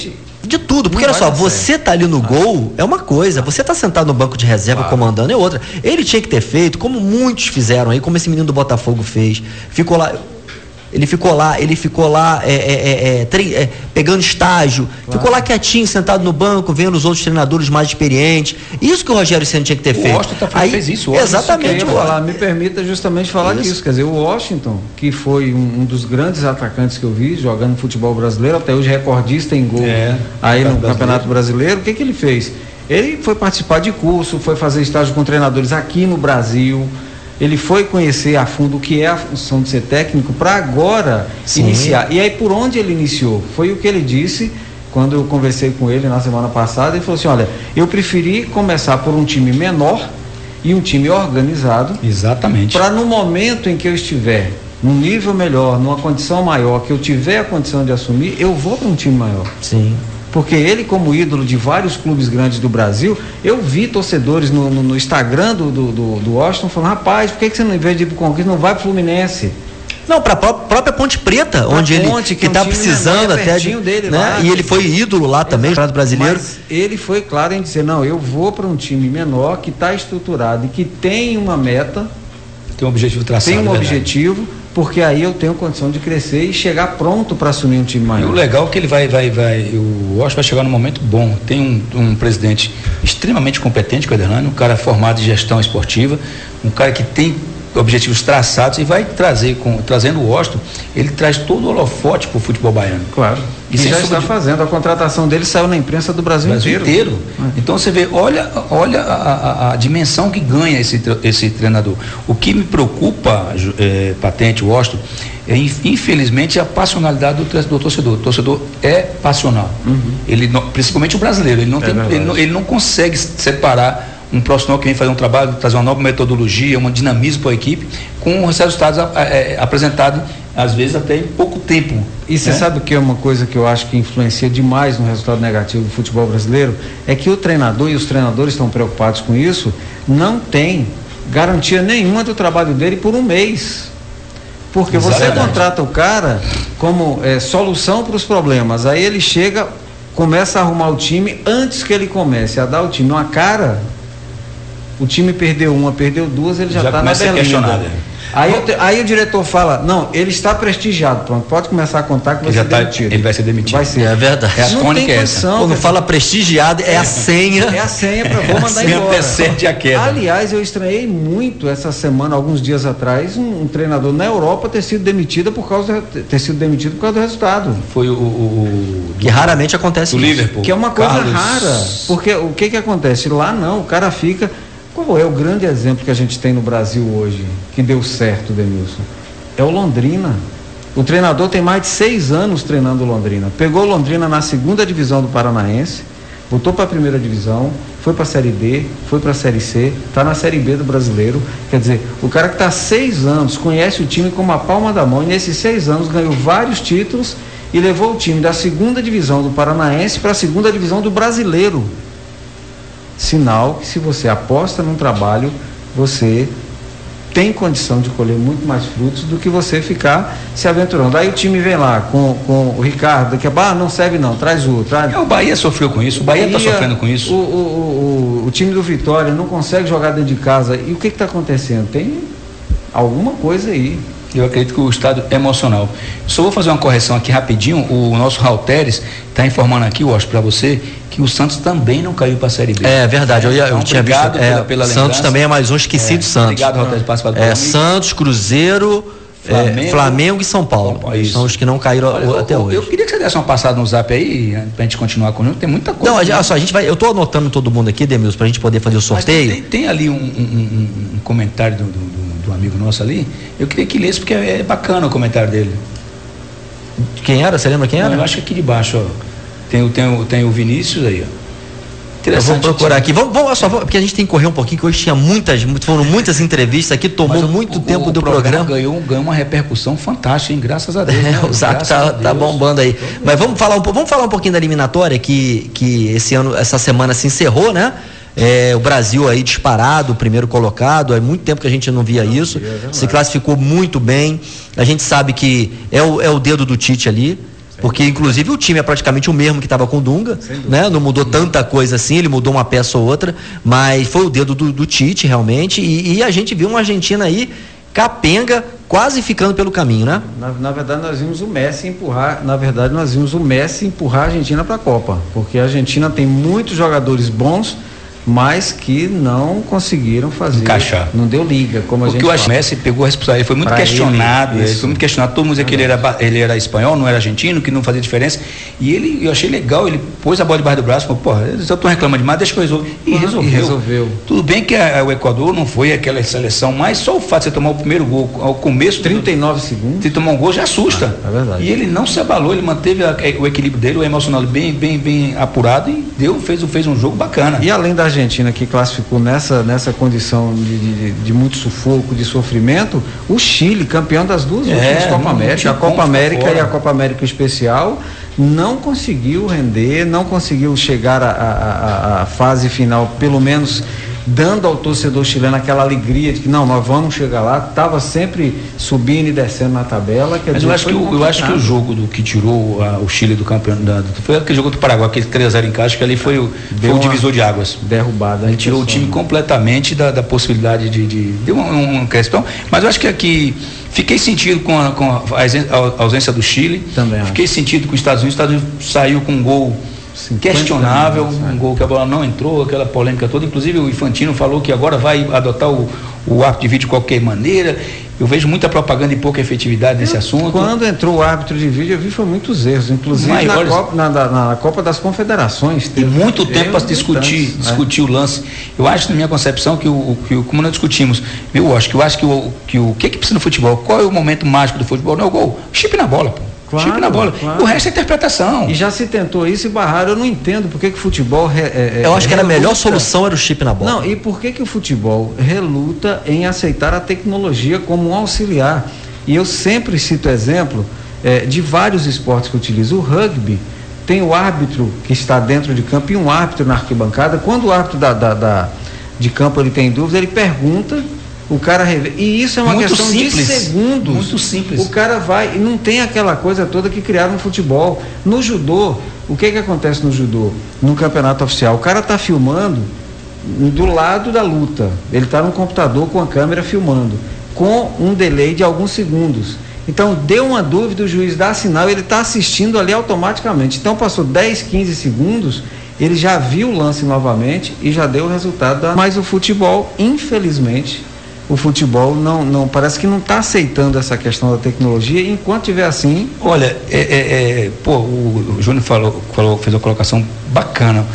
de tudo, porque olha só, você tá ali no gol é uma coisa, você tá sentado no banco de reserva claro. comandando é outra. Ele tinha que ter feito, como muitos fizeram aí, como esse menino do Botafogo fez, ficou lá, ele ficou lá, ele ficou lá é, é, é, tre- é, pegando estágio, claro. ficou lá quietinho, sentado no banco, vendo os outros treinadores mais experientes. Isso que o Rogério Ceni tinha que ter o feito. Washington aí, fez isso. O exatamente. Isso que eu ia falar, me permita justamente falar isso. disso. Quer dizer, o Washington, que foi um, um dos grandes atacantes que eu vi jogando no futebol brasileiro, até hoje recordista em gol é, aí no brasileiro. Campeonato Brasileiro, o que, que ele fez? Ele foi participar de curso, foi fazer estágio com treinadores aqui no Brasil. Ele foi conhecer a fundo o que é a função de ser técnico para agora Sim. iniciar. E aí por onde ele iniciou? Foi o que ele disse quando eu conversei com ele na semana passada. Ele falou assim, olha, eu preferi começar por um time menor e um time organizado. Exatamente. Para no momento em que eu estiver num nível melhor, numa condição maior, que eu tiver a condição de assumir, eu vou para um time maior. Sim. Porque ele, como ídolo de vários clubes grandes do Brasil, eu vi torcedores no, no, no Instagram do, do, do, do Washington falando, rapaz, por que, que você não, em vez de ir pro Conquista, não vai pro Fluminense? Não, para a própria Ponte Preta, pra onde Ponte, ele que está é um precisando até de, dele né? lá, e ele foi ídolo lá também, no brasileiro. Mas ele foi claro em dizer, não, eu vou para um time menor que está estruturado e que tem uma meta, tem um objetivo traçado, tem um é objetivo, porque aí eu tenho condição de crescer e chegar pronto para assumir um time maior. E o legal é que ele vai, vai, vai, o Washington vai chegar num momento bom. Tem um, um presidente extremamente competente, o Ederlane, um cara formado em gestão esportiva, um cara que tem objetivos traçados e vai trazer, com, trazendo o Washington, ele traz todo o holofote para o futebol baiano. Claro. E, e já está de... fazendo, a contratação dele saiu na imprensa do Brasil, Brasil inteiro. inteiro. É. Então você vê, olha, olha a, a, a dimensão que ganha esse, esse treinador. O que me preocupa, é, Patente, Washington, é infelizmente a passionalidade do, do torcedor. O torcedor é passional. Uhum. Ele não, principalmente o brasileiro, ele não, é tem, ele, não, ele não consegue separar um profissional que vem fazer um trabalho, trazer uma nova metodologia, um dinamismo para a equipe, com os resultados é, apresentados, às vezes até em pouco tempo. E você né? sabe o que é uma coisa que eu acho que influencia demais no resultado negativo do futebol brasileiro? É que o treinador, e os treinadores estão preocupados com isso, não tem garantia nenhuma do trabalho dele por um mês. Porque Exatamente. Você contrata o cara como é, solução para os problemas, aí ele chega, começa a arrumar o time antes que ele comece a dar o time uma cara. O time perdeu uma, perdeu duas, ele já está na berlinda. Aí, o, aí o diretor fala, não, ele está prestigiado, pronto, pode começar a contar que vai ser tá, demitido. Ele vai ser demitido. Vai ser. É verdade. É a tônica é essa. Quando fala prestigiado, é, é a senha. É a senha para vou mandar embora. A queda. Aliás, eu estranhei muito essa semana, alguns dias atrás, um, um treinador na Europa ter sido demitido por causa ter sido demitido por causa do resultado. Foi o, o que raramente acontece do Liverpool. Que é uma coisa Carlos... rara, porque o que que acontece? Lá não, o cara fica. Qual é o grande exemplo que a gente tem no Brasil hoje, que deu certo, Denilson? É o Londrina. O treinador tem mais de seis anos treinando o Londrina. Pegou o Londrina na segunda divisão do Paranaense, voltou para a primeira divisão, foi para a Série D, foi para a Série C, está na Série B do Brasileiro. Quer dizer, o cara que está há seis anos, conhece o time como a palma da mão, e nesses seis anos ganhou vários títulos e levou o time da segunda divisão do Paranaense para a segunda divisão do Brasileiro. Sinal que se você aposta num trabalho, você tem condição de colher muito mais frutos do que você ficar se aventurando. Aí o time vem lá com, com o Ricardo, que é, ah, não serve não, traz o traz... É, o Bahia sofreu com isso, o Bahia está sofrendo com isso. O, o, o, o time do Vitória não consegue jogar dentro de casa. E o que está acontecendo? Tem alguma coisa aí. Eu acredito que o estado é emocional. Só vou fazer uma correção aqui rapidinho. O nosso Raul Teres está informando aqui, eu acho, para você, que o Santos também não caiu para a Série B. É verdade, eu, ia, então, eu tinha visto. Pela, é, pela Santos também é mais um esquecido é, Santos. Obrigado, Raul Teres, por participar do É Santos, Cruzeiro, Flamengo, é, Flamengo e São Paulo. Isso. São os que não caíram Olha, até eu, hoje. Eu queria que você desse uma passada no zap aí, pra gente continuar com o tem muita coisa. Não, olha só, a gente vai. Eu tô anotando todo mundo aqui, Demilson, pra gente poder fazer o sorteio. Tem, tem ali um, um, um, um comentário do, do do amigo nosso ali, eu queria que lesse porque é bacana o comentário dele. Quem era? Você lembra quem era? Não, eu acho que aqui de baixo, ó, tem, tem, tem o Vinícius aí, ó. Eu vou procurar aqui. Vamos, vamos só, porque a gente tem que correr um pouquinho, que hoje tinha muitas, foram muitas entrevistas aqui, tomou o, muito o, tempo o do programa. programa. Ganhou, ganhou uma repercussão fantástica, hein? Graças a Deus. É, né? o Zap tá, tá bombando aí. Mas vamos falar, um, vamos falar um pouquinho da eliminatória que, que esse ano, essa semana se encerrou, né? É, o Brasil aí disparado, primeiro colocado, há muito tempo que a gente não via isso, se classificou muito bem, a gente sabe que é o, é o dedo do Tite ali, porque inclusive o time é praticamente o mesmo que estava com o Dunga, né? Não mudou tanta coisa assim, ele mudou uma peça ou outra, mas foi o dedo do, do Tite realmente, e, e a gente viu uma Argentina aí capenga, quase ficando pelo caminho, né? Na, na verdade nós vimos o Messi empurrar, na verdade nós vimos o Messi empurrar a Argentina para a Copa, porque a Argentina tem muitos jogadores bons, mas que não conseguiram fazer, encaixar. Não deu liga, como a gente fala. Porque o Messi pegou a responsabilidade, ele foi muito pra questionado, ele, ele foi muito questionado, todo mundo dizia que ele era, ele era espanhol, não era argentino, que não fazia diferença, e ele, eu achei legal, ele pôs a bola debaixo do braço, falou, pô, eles estão reclamando demais, deixa que eu resolvo, e, resolveu. e resolveu. Tudo bem que a, a, o Equador não foi aquela seleção, mas só o fato de você tomar o primeiro gol, ao começo... trinta e nove segundos. Se tomar um gol, já assusta. Ah, é verdade. E ele não se abalou, ele manteve a, o equilíbrio dele, o emocional bem, bem, bem apurado, e deu, fez, fez um jogo bacana. E além da Argentina, que classificou ficou nessa, nessa condição de, de, de muito sufoco, de sofrimento, o Chile, campeão das duas últimas é, Copa América, a Copa América e a Copa América Especial, não conseguiu render, não conseguiu chegar à fase final, pelo menos dando ao torcedor chileno aquela alegria de que não, nós vamos chegar lá, estava sempre subindo e descendo na tabela. Quer Mas dizer, eu acho, que o, eu acho que o jogo do que tirou a, o Chile do campeonato foi aquele jogo do Paraguai, aquele três a zero em casa, que ali foi o, foi o divisor de águas. Derrubada. Ele tirou o time completamente da, da possibilidade de, de, de uma, uma questão, mas eu acho que aqui fiquei sentido com a, com a ausência do Chile. Também fiquei acho. sentido com os Estados Unidos. Os Estados Unidos saiu com um gol questionável, anos, um gol que a bola não entrou, aquela polêmica toda. Inclusive o Infantino falou que agora vai adotar o, o árbitro de vídeo de qualquer maneira. Eu vejo muita propaganda e pouca efetividade nesse eu, assunto. Quando entrou o árbitro de vídeo, eu vi foi muitos erros, inclusive Maiores, na, Copa, na, na, na Copa das Confederações. Teve muito tempo para discutir, tantos, discutir é. o lance. Eu acho, na minha concepção, que o, que o como nós discutimos, eu acho que eu acho que o que o que, que precisa no futebol? Qual é o momento mágico do futebol? Não é o gol, chip na bola, pô. Claro, chip na bola. Claro. O resto é interpretação. E já se tentou isso e barraram. Eu não entendo por que que o futebol re, é, eu acho que era a melhor solução era o chip na bola. Não, e por que que o futebol reluta em aceitar a tecnologia como um auxiliar? E eu sempre cito exemplo é, de vários esportes que utilizam. O rugby tem o árbitro que está dentro de campo e um árbitro na arquibancada. Quando o árbitro da, da, da, de campo ele tem dúvida, ele pergunta, o cara revê. E isso é uma muito questão simples, de segundos. Muito simples. O cara vai e não tem aquela coisa toda que criaram no futebol. No judô, o que que acontece no judô? No campeonato oficial, o cara está filmando do lado da luta. Ele está no computador com a câmera filmando, com um delay de alguns segundos. Então, deu uma dúvida, o juiz dá sinal, ele está assistindo ali automaticamente. Então, passou dez, quinze segundos, ele já viu o lance novamente e já deu o resultado. Da... Mas o futebol, infelizmente, o futebol não, não parece que não está aceitando essa questão da tecnologia. Enquanto tiver assim... Olha, é, é, é, pô, o, o Júnior falou, falou, fez uma colocação bacana.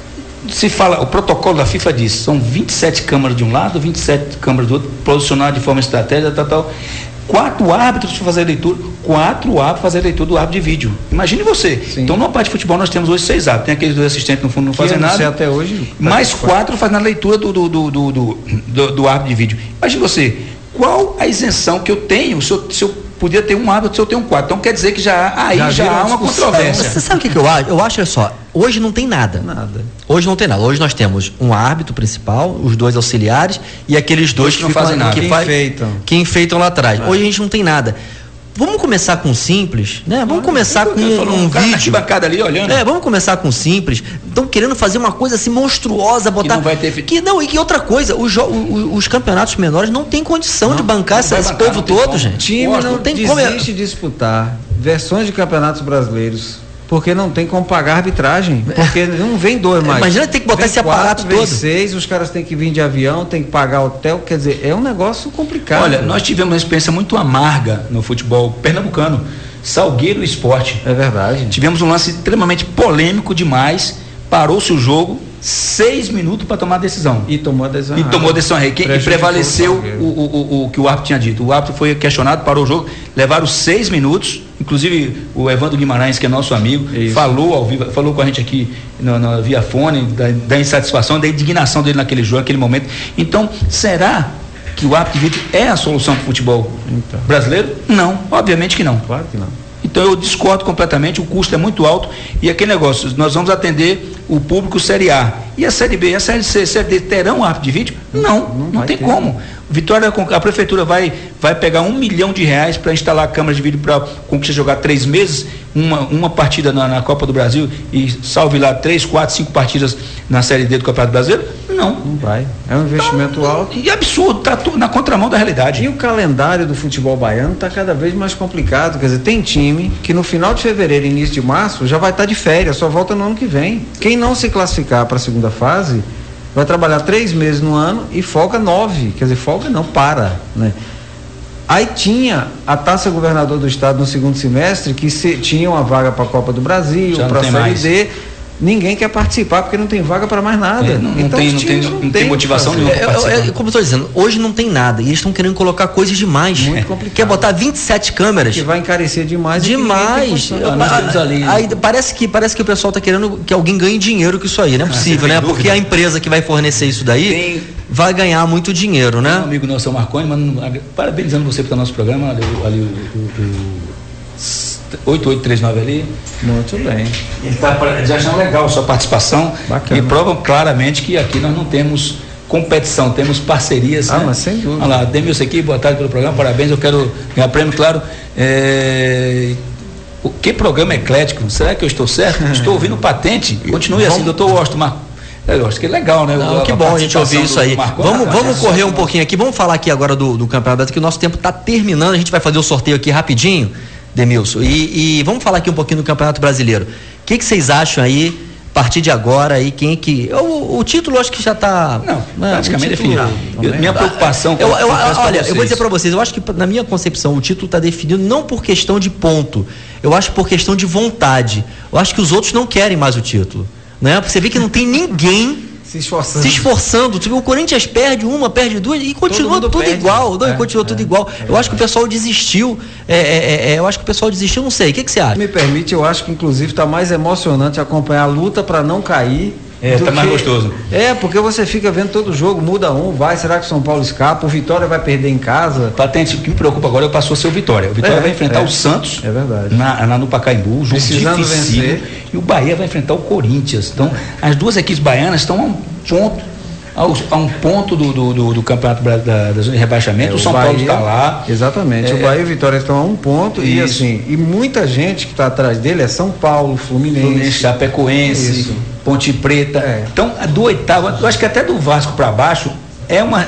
Se fala, o protocolo da FIFA diz, são vinte e sete câmaras de um lado, vinte e sete câmaras do outro, posicionadas de forma estratégica, tal, tal. Quatro árbitros para fazer a leitura, quatro árbitros para fazer a leitura do árbitro de vídeo. Imagine você. Sim. Então, numa parte de futebol, nós temos hoje seis árbitros. Tem aqueles dois assistentes no fundo não fazem nada. Até hoje. Mais quatro fazendo a leitura do, do, do, do, do, do, do árbitro de vídeo. Imagine você, qual a isenção que eu tenho se eu, se eu podia ter um árbitro, se eu tenho um quatro? Então quer dizer que já, aí já, já há uma controvérsia. Você sabe o que, que eu acho? Eu acho, olha só, hoje não tem nada. Nada. Hoje não tem nada. Hoje nós temos um árbitro principal, os dois auxiliares e aqueles dois que, que não ficam, fazem nada. Que, que, faz, enfeitam. que enfeitam lá atrás. É. Hoje a gente não tem nada. Vamos começar com simples, né? Vamos começar com um, um vídeo. Bancada ali olhando. É, vamos começar com simples. Estão querendo fazer uma coisa assim monstruosa, botar. Que não vai ter. Que não, e outra coisa, os, os, os campeonatos menores não tem condição não, de bancar essa, esse bancar, povo todo, gente. O time Poxa, não, não tem desiste como... de disputar versões de campeonatos brasileiros. Porque não tem como pagar arbitragem. Porque não vem dois mais. Imagina ter que botar esse aparato todo. Vem seis, os caras têm que vir de avião, tem que pagar hotel. Quer dizer, é um negócio complicado. Olha, nós tivemos uma experiência muito amarga no futebol pernambucano. Salgueiro Esporte. É verdade. Tivemos um lance extremamente polêmico demais. Parou-se o jogo, seis minutos para tomar a decisão. E tomou a decisão. E tomou a decisão rei. E prevaleceu o, o, o, o que o árbitro tinha dito. O árbitro foi questionado, parou o jogo, levaram seis minutos. Inclusive o Evandro Guimarães, que é nosso amigo, Isso. falou ao vivo, falou com a gente aqui no, no, via fone, da, da insatisfação, da indignação dele naquele jogo, naquele momento. Então, será que o árbitro de vídeo é a solução para o futebol então. brasileiro? Não, obviamente que não. Claro que não. Então eu discordo completamente, o custo é muito alto e aquele negócio, nós vamos atender o público Série A. E a Série B e a Série C, Série D terão árbitro de vídeo? Não, não, não tem ter. como. Vitória, a prefeitura vai, vai pegar um milhão de reais para instalar câmeras de vídeo para com que você jogar três meses, uma, uma partida na, na Copa do Brasil e salve lá três, quatro, cinco partidas na Série D do Campeonato Brasileiro? Não. Não vai. É um investimento então, alto. E absurdo, está na contramão da realidade. E o calendário do futebol baiano está cada vez mais complicado. Quer dizer, tem time que no final de fevereiro, início de março, já vai estar tá de férias, só volta no ano que vem. Quem não se classificar para a segunda fase vai trabalhar três meses no ano e folga nove, quer dizer, folga não, para, né? Aí tinha a Taça Governador do Estado no segundo semestre, que se, tinha uma vaga para a Copa do Brasil, para a Série D, ninguém quer participar porque não tem vaga para mais nada. É, não, então, tem, não, tem, não, não tem motivação nenhuma para participar. É, é, como eu estou dizendo, hoje não tem nada e eles estão querendo colocar coisas demais. Muito complicado. Quer botar vinte e sete câmeras. Que vai encarecer demais. Demais. Ah, nós temos ali. Aí parece que, parece que o pessoal está querendo que alguém ganhe dinheiro com isso aí. Não é possível, ah, né? Porque a empresa que vai fornecer isso daí tem, vai ganhar muito dinheiro, né? Um amigo nosso, o Marconi, mano, parabenizando você pelo nosso programa, ali, ali o, o, o oito oito três nove ali. Muito bem. Ele tá, já achando legal a sua participação. Bacana. E provam claramente que aqui nós não temos competição, temos parcerias. Ah, né? mas sem dúvida. Olha lá, Demilson aqui, boa tarde pelo programa, parabéns, eu quero ganhar prêmio, claro. É... O que programa eclético? Será que eu estou certo? Estou ouvindo patente. Continue assim, doutor Washington Marcos. Eu acho que é legal, né? Não, a, que a bom a gente ouvir isso aí. Marcos, vamos ah, vamos é correr um pouquinho aqui, vamos falar aqui agora do, do campeonato, que o nosso tempo está terminando, a gente vai fazer o sorteio aqui rapidinho, Demilson, e, e vamos falar aqui um pouquinho do Campeonato Brasileiro. O que, que vocês acham aí, a partir de agora, aí, quem é que... O, o título acho que já está... Não, né, praticamente definido. Eu, minha preocupação... Eu, eu, eu, olha, eu vou dizer para vocês, eu acho que na minha concepção o título está definido não por questão de ponto, eu acho por questão de vontade. Eu acho que os outros não querem mais o título, né? Você vê que não tem ninguém... Se esforçando. Se esforçando. O Corinthians perde uma, perde duas e continua tudo perde. igual. Não, é, continua é, tudo igual. É, eu acho que o pessoal desistiu. É, é, é, eu acho que o pessoal desistiu, não sei. O que, que você acha? Me permite, eu acho que inclusive está mais emocionante acompanhar a luta para não cair. É, tá mais gostoso. É, porque você fica vendo todo jogo, muda um, vai, será que o São Paulo escapa? O Vitória vai perder em casa? Patente, o que me preocupa agora é o passou a ser o Vitória. O Vitória é, vai enfrentar é, o Santos. É verdade. Na, na, no Pacaembu, jogo precisando difícil. vencer. E o Bahia vai enfrentar o Corinthians. Então, as duas equipes baianas estão a um ponto. A um ponto do, do, do, do campeonato da, da zona de rebaixamento, é, o São Bahia, Paulo está lá. Exatamente, é, o Bahia e o Vitória estão a um ponto isso. e assim, e muita gente que está atrás dele é São Paulo, Fluminense, Fluminense Chapecoense, isso. Ponte Preta. É. Então, do oitavo, eu acho que até do Vasco para baixo é uma,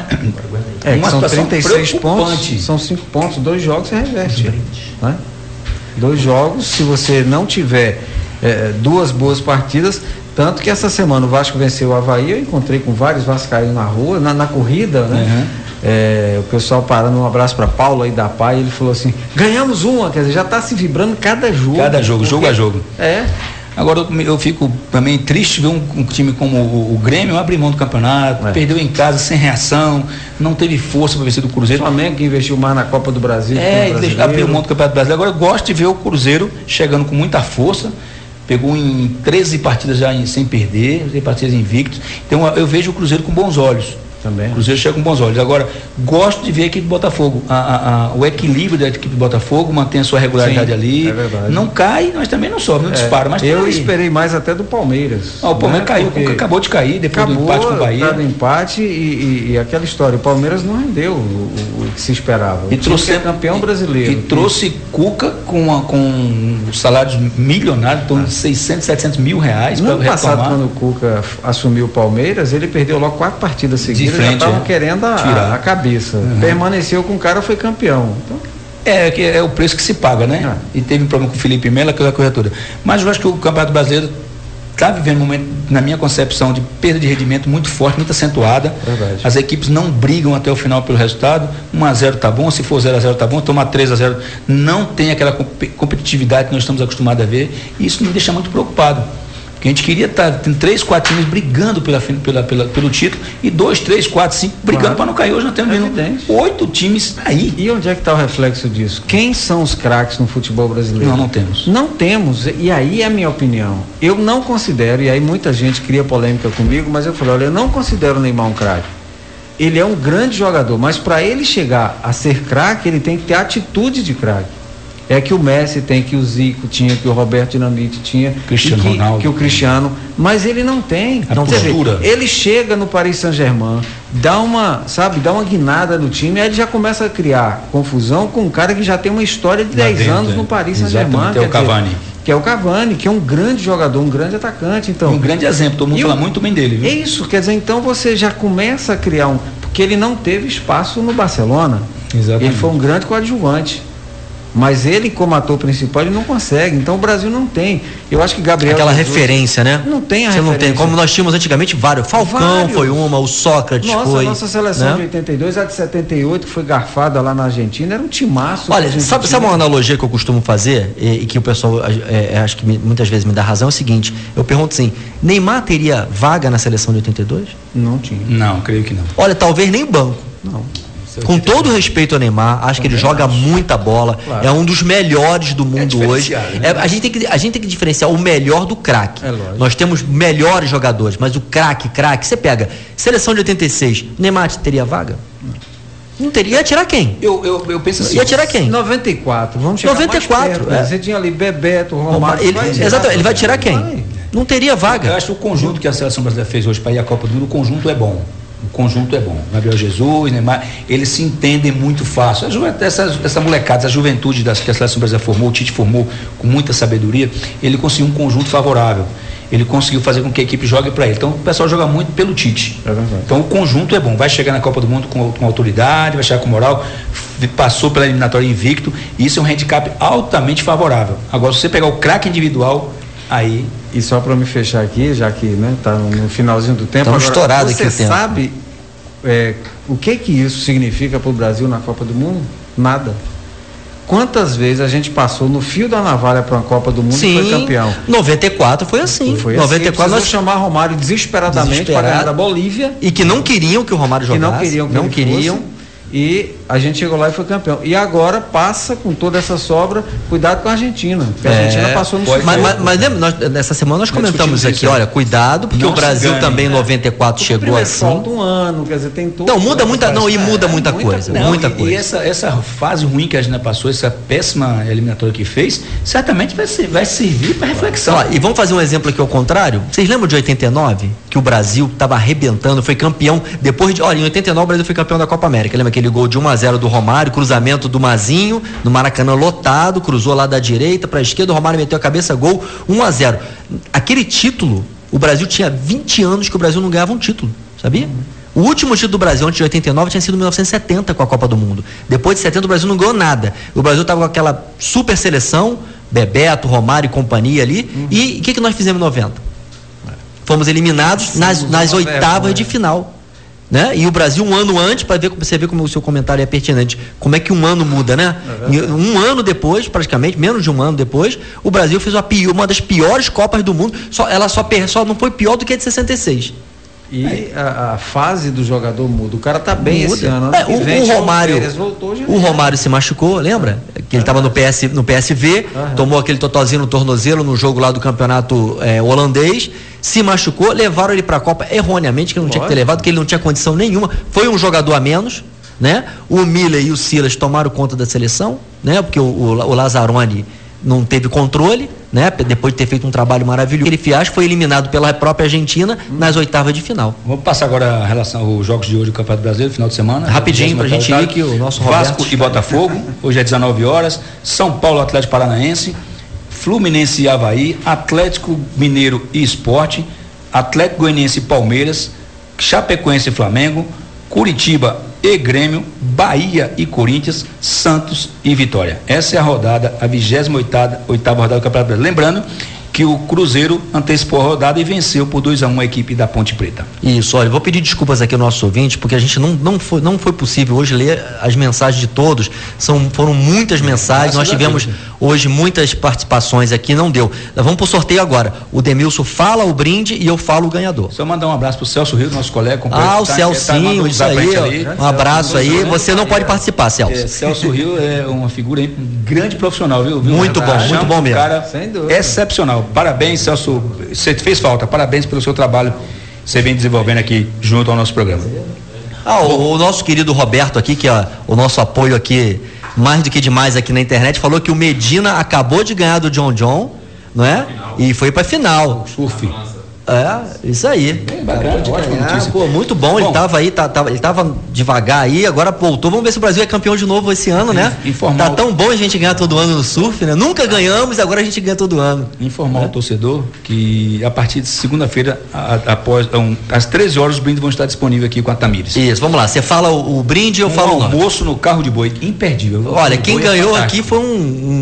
é, uma são trinta e seis pontos, são cinco pontos, dois jogos você reverte. Né? Dois jogos, se você não tiver é, duas boas partidas. Tanto que essa semana o Vasco venceu o Avaí, eu encontrei com vários vascaínos na rua, na, na corrida, né? Uhum. É, o pessoal parando, um abraço para Paulo aí da Pai, ele falou assim, ganhamos uma, quer dizer, já está se vibrando cada jogo. Cada jogo, porque... jogo a jogo. É. Agora eu, eu fico também triste ver um, um time como o, o Grêmio abrir mão do campeonato, é. perdeu em casa sem reação, não teve força para vencer do Cruzeiro. O Flamengo que investiu mais na Copa do Brasil. É, abriu mão do Campeonato Brasileiro. Agora eu gosto de ver o Cruzeiro chegando com muita força. Pegou em treze partidas já em, sem perder, treze partidas invictos. Então eu vejo o Cruzeiro com bons olhos. Também. O Cruzeiro chega com bons olhos. Agora, gosto de ver a equipe do Botafogo. A, a, a, o equilíbrio da equipe do Botafogo, mantém a sua regularidade. Sim, ali. É verdade. Não cai, mas também não sobe, não é, dispara. Mas eu esperei mais até do Palmeiras. Ah, o Palmeiras né? caiu, Porque acabou de cair depois acabou, do empate com o Bahia. Acabou empate e, e, e aquela história. O Palmeiras não rendeu o, o, o que se esperava. E trouxe é campeão brasileiro. E, e trouxe Cuca com, a, com salários milionários, então ah. seiscentos, setecentos mil reais. No ano passado, quando o Cuca assumiu o Palmeiras, ele perdeu logo quatro partidas seguidas. Já estavam é. querendo A, Tirar. a cabeça. Uhum. Permaneceu com o cara, foi campeão. Então... É, que é o preço que se paga, né? Ah. E teve um problema com o Felipe Melo, aquela coisa toda. Mas eu acho que o Campeonato Brasileiro está vivendo um momento, na minha concepção, de perda de rendimento muito forte, muito acentuada. Verdade. As equipes não brigam até o final pelo resultado. um a zero tá bom, se for zero a zero tá bom, tomar três a zero não tem aquela competitividade que nós estamos acostumados a ver. E isso me deixa muito preocupado. Que a gente queria estar, tá, tem três, quatro times brigando pela, pela, pela, pelo título e dois, três, quatro, cinco brigando claro. para não cair. Hoje nós temos é oito times aí. E onde é que está o reflexo disso? Quem são os craques no futebol brasileiro? Não, não temos. Não temos, e aí é a minha opinião. Eu não considero, e aí muita gente cria polêmica comigo, mas eu falei, olha, eu não considero o Neymar um craque. Ele é um grande jogador, mas para ele chegar a ser craque, ele tem que ter atitude de craque. é que o Messi tem, que o Zico tinha, que o Roberto Dinamite tinha, Cristiano que, Ronaldo. que o Cristiano, mas ele não tem. A não postura. Vê, ele chega no Paris Saint-Germain, dá uma, sabe, dá uma guinada no time, aí ele já começa a criar confusão com um cara que já tem uma história de dez anos é. no Paris Saint-Germain. Que é o Cavani. Dizer, que é o Cavani, que é um grande jogador, um grande atacante. Então, um grande exemplo, todo mundo fala muito bem dele, viu? É isso, quer dizer, então você já começa a criar um. Porque ele não teve espaço no Barcelona. Exatamente. Ele foi um grande coadjuvante. Mas ele, como ator principal, ele não consegue. Então o Brasil não tem. Eu acho que Gabriel. Aquela referência, né? Não tem a Você referência. não tem. Como nós tínhamos antigamente vários. Falcão Vários. foi uma, o Sócrates nossa, foi. Nossa seleção, né? De oitenta e dois, a de setenta e oito, que foi garfada lá na Argentina, era um timaço. Olha, sabe, sabe uma analogia que eu costumo fazer e, e que o pessoal é, é, acho que me, muitas vezes me dá razão? É o seguinte: eu pergunto assim, Neymar teria vaga na seleção de oitenta e dois? Não tinha. Não, creio que não. Olha, talvez nem banco. Não. Com todo o respeito ao Neymar, acho que ele joga muita bola, claro. É um dos melhores do mundo é hoje. Né? É, a, gente tem que, a gente tem que diferenciar o melhor do craque. É Nós temos melhores jogadores, mas o craque, craque, você pega seleção de oitenta e seis, Neymar teria vaga? Não. Não teria. Ia tirar quem? Eu, eu, eu penso assim. Ia tirar quem? noventa e quatro. Vamos chegar noventa e quatro. Mais perto, é. Você tinha ali Bebeto, Romário. Ele, exatamente, ele vai tirar quem? Vai. Não teria vaga. Eu acho que o conjunto que a seleção brasileira fez hoje para ir à Copa do Mundo, o conjunto é bom. O conjunto é bom. Gabriel Jesus, Neymar, eles se entendem muito fácil. Essa, essa molecada, essa juventude das, que a seleção brasileira formou, o Tite formou com muita sabedoria, ele conseguiu um conjunto favorável. Ele conseguiu fazer com que a equipe jogue para ele. Então o pessoal joga muito pelo Tite. É então o conjunto é bom. Vai chegar na Copa do Mundo com, com autoridade, vai chegar com moral, passou pela eliminatória invicto. E isso é um handicap altamente favorável. Agora, se você pegar o craque individual, aí. E só para me fechar aqui, já que né, tá no finalzinho do tempo. Estamos estourados aqui o tempo. Você sabe é, o que que isso significa para o Brasil na Copa do Mundo? Nada. Quantas vezes a gente passou no fio da navalha para uma Copa do Mundo Sim, e foi campeão? noventa e quatro foi assim. Foi noventa e quatro assim. Nós chamar Romário desesperadamente para ganhar da Bolívia. E que não queriam que o Romário jogasse. Que não queriam que não ele queriam. Fosse. E a gente chegou lá e foi campeão. E agora passa com toda essa sobra, cuidado com a Argentina. Porque a é, Argentina passou no Mas, mas, mas lembra, nós, nessa semana nós comentamos aqui, isso, olha, cuidado, porque Nossa, o Brasil ganha, também em né? noventa e quatro porque chegou assim. Falta um ano, quer dizer, tem todo. Não, muda muita, não, e muda muita, é, muita coisa. Não, muita e, coisa. E essa, essa fase ruim que a Argentina passou, essa péssima eliminatória que fez, certamente vai, ser, vai servir para reflexão. Ó, e vamos fazer um exemplo aqui ao contrário? Vocês lembram de oitenta e nove? Que o Brasil estava arrebentando, foi campeão. Depois de. Olha, em oitenta e nove o Brasil foi campeão da Copa América. Lembra aquele gol de um a zero do Romário, cruzamento do Mazinho, no Maracanã lotado, cruzou lá da direita para a esquerda, o Romário meteu a cabeça, gol, um a zero. Aquele título, o Brasil tinha vinte anos que o Brasil não ganhava um título, sabia? O último título do Brasil antes de oitenta e nove tinha sido em mil novecentos e setenta com a Copa do Mundo. Depois de setenta o Brasil não ganhou nada. O Brasil estava com aquela super seleção, Bebeto, Romário e companhia ali, uhum. E o que, que nós fizemos em noventa? Fomos eliminados Sim, nas, nas oitavas né? de final. Né? E o Brasil um ano antes, para ver, você ver como o seu comentário é pertinente, como é que um ano muda, né? É um ano depois, praticamente, menos de um ano depois, o Brasil fez uma, pior, uma das piores Copas do Mundo, só, ela só, só não foi pior do que a de sessenta e seis. E a, a fase do jogador muda. O cara tá bem muda. Esse ano. É, o, vem, o Romário, voltou, o Romário se machucou, lembra? Que ele estava no, P S, no P S V, uhum. Tomou aquele totozinho no tornozelo no jogo lá do campeonato é, holandês, se machucou, levaram ele para a Copa erroneamente, que não Pode. tinha que ter levado, que ele não tinha condição nenhuma. Foi um jogador a menos, né? O Miller e o Silas tomaram conta da seleção, né? Porque o, o, o Lazzaroni não teve controle, né? Depois de ter feito um trabalho maravilhoso. Aquele fiasco foi eliminado pela própria Argentina hum. nas oitavas de final. Vamos passar agora a relação os jogos de hoje do Campeonato Brasileiro, final de semana. Rapidinho para a gente ir que o nosso Vasco Roberto... e Botafogo, hoje é dezenove horas, São Paulo, Atlético Paranaense, Fluminense e Avaí, Atlético Mineiro e Sport, Atlético Goianiense e Palmeiras, Chapecoense e Flamengo, Curitiba e Grêmio, Bahia e Corinthians, Santos e Vitória. Essa é a rodada, a vigésima oitava rodada do Campeonato Brasileiro. Lembrando que o Cruzeiro antecipou a rodada e venceu por dois a um a equipe da Ponte Preta. Isso, olha, vou pedir desculpas aqui ao nosso ouvinte, porque a gente não, não, foi, não foi possível hoje ler as mensagens de todos, São, foram muitas mensagens, nós tivemos hoje muitas participações aqui, não deu. Vamos pro sorteio agora, o Demilson fala o brinde e eu falo o ganhador. Só mandar um abraço pro Celso Rio, nosso colega. Ah, o tá, Celcinho, tá, isso aí, ali. Um abraço aí, você não pode participar, Celso. É, Celso Rio é uma figura, um grande profissional, viu? viu? Muito bom, muito bom mesmo. Cara excepcional. Parabéns, Celso, você fez falta, parabéns pelo seu trabalho que você vem desenvolvendo aqui junto ao nosso programa. Ah, o, o nosso querido Roberto aqui, que é o nosso apoio aqui mais do que demais aqui na internet, falou que o Medina acabou de ganhar do John John, não é? E foi pra final. Surf. É, isso aí. Bem bacana, ótima notícia. Pô, muito bom, bom, ele tava aí, tá, tá, ele tava devagar aí, agora voltou. Vamos ver se o Brasil é campeão de novo esse ano, né? Informar tá tão bom a gente ganhar todo ano no surf, né? Nunca ganhamos, agora a gente ganha todo ano. Informar é. o torcedor que a partir de segunda-feira, após um, às treze horas, os brindes vão estar disponíveis aqui com a Tamires. Isso, vamos lá. Você fala o, o brinde e eu um falo o almoço no carro de boi, imperdível. Olha, quem ganhou é aqui foi um,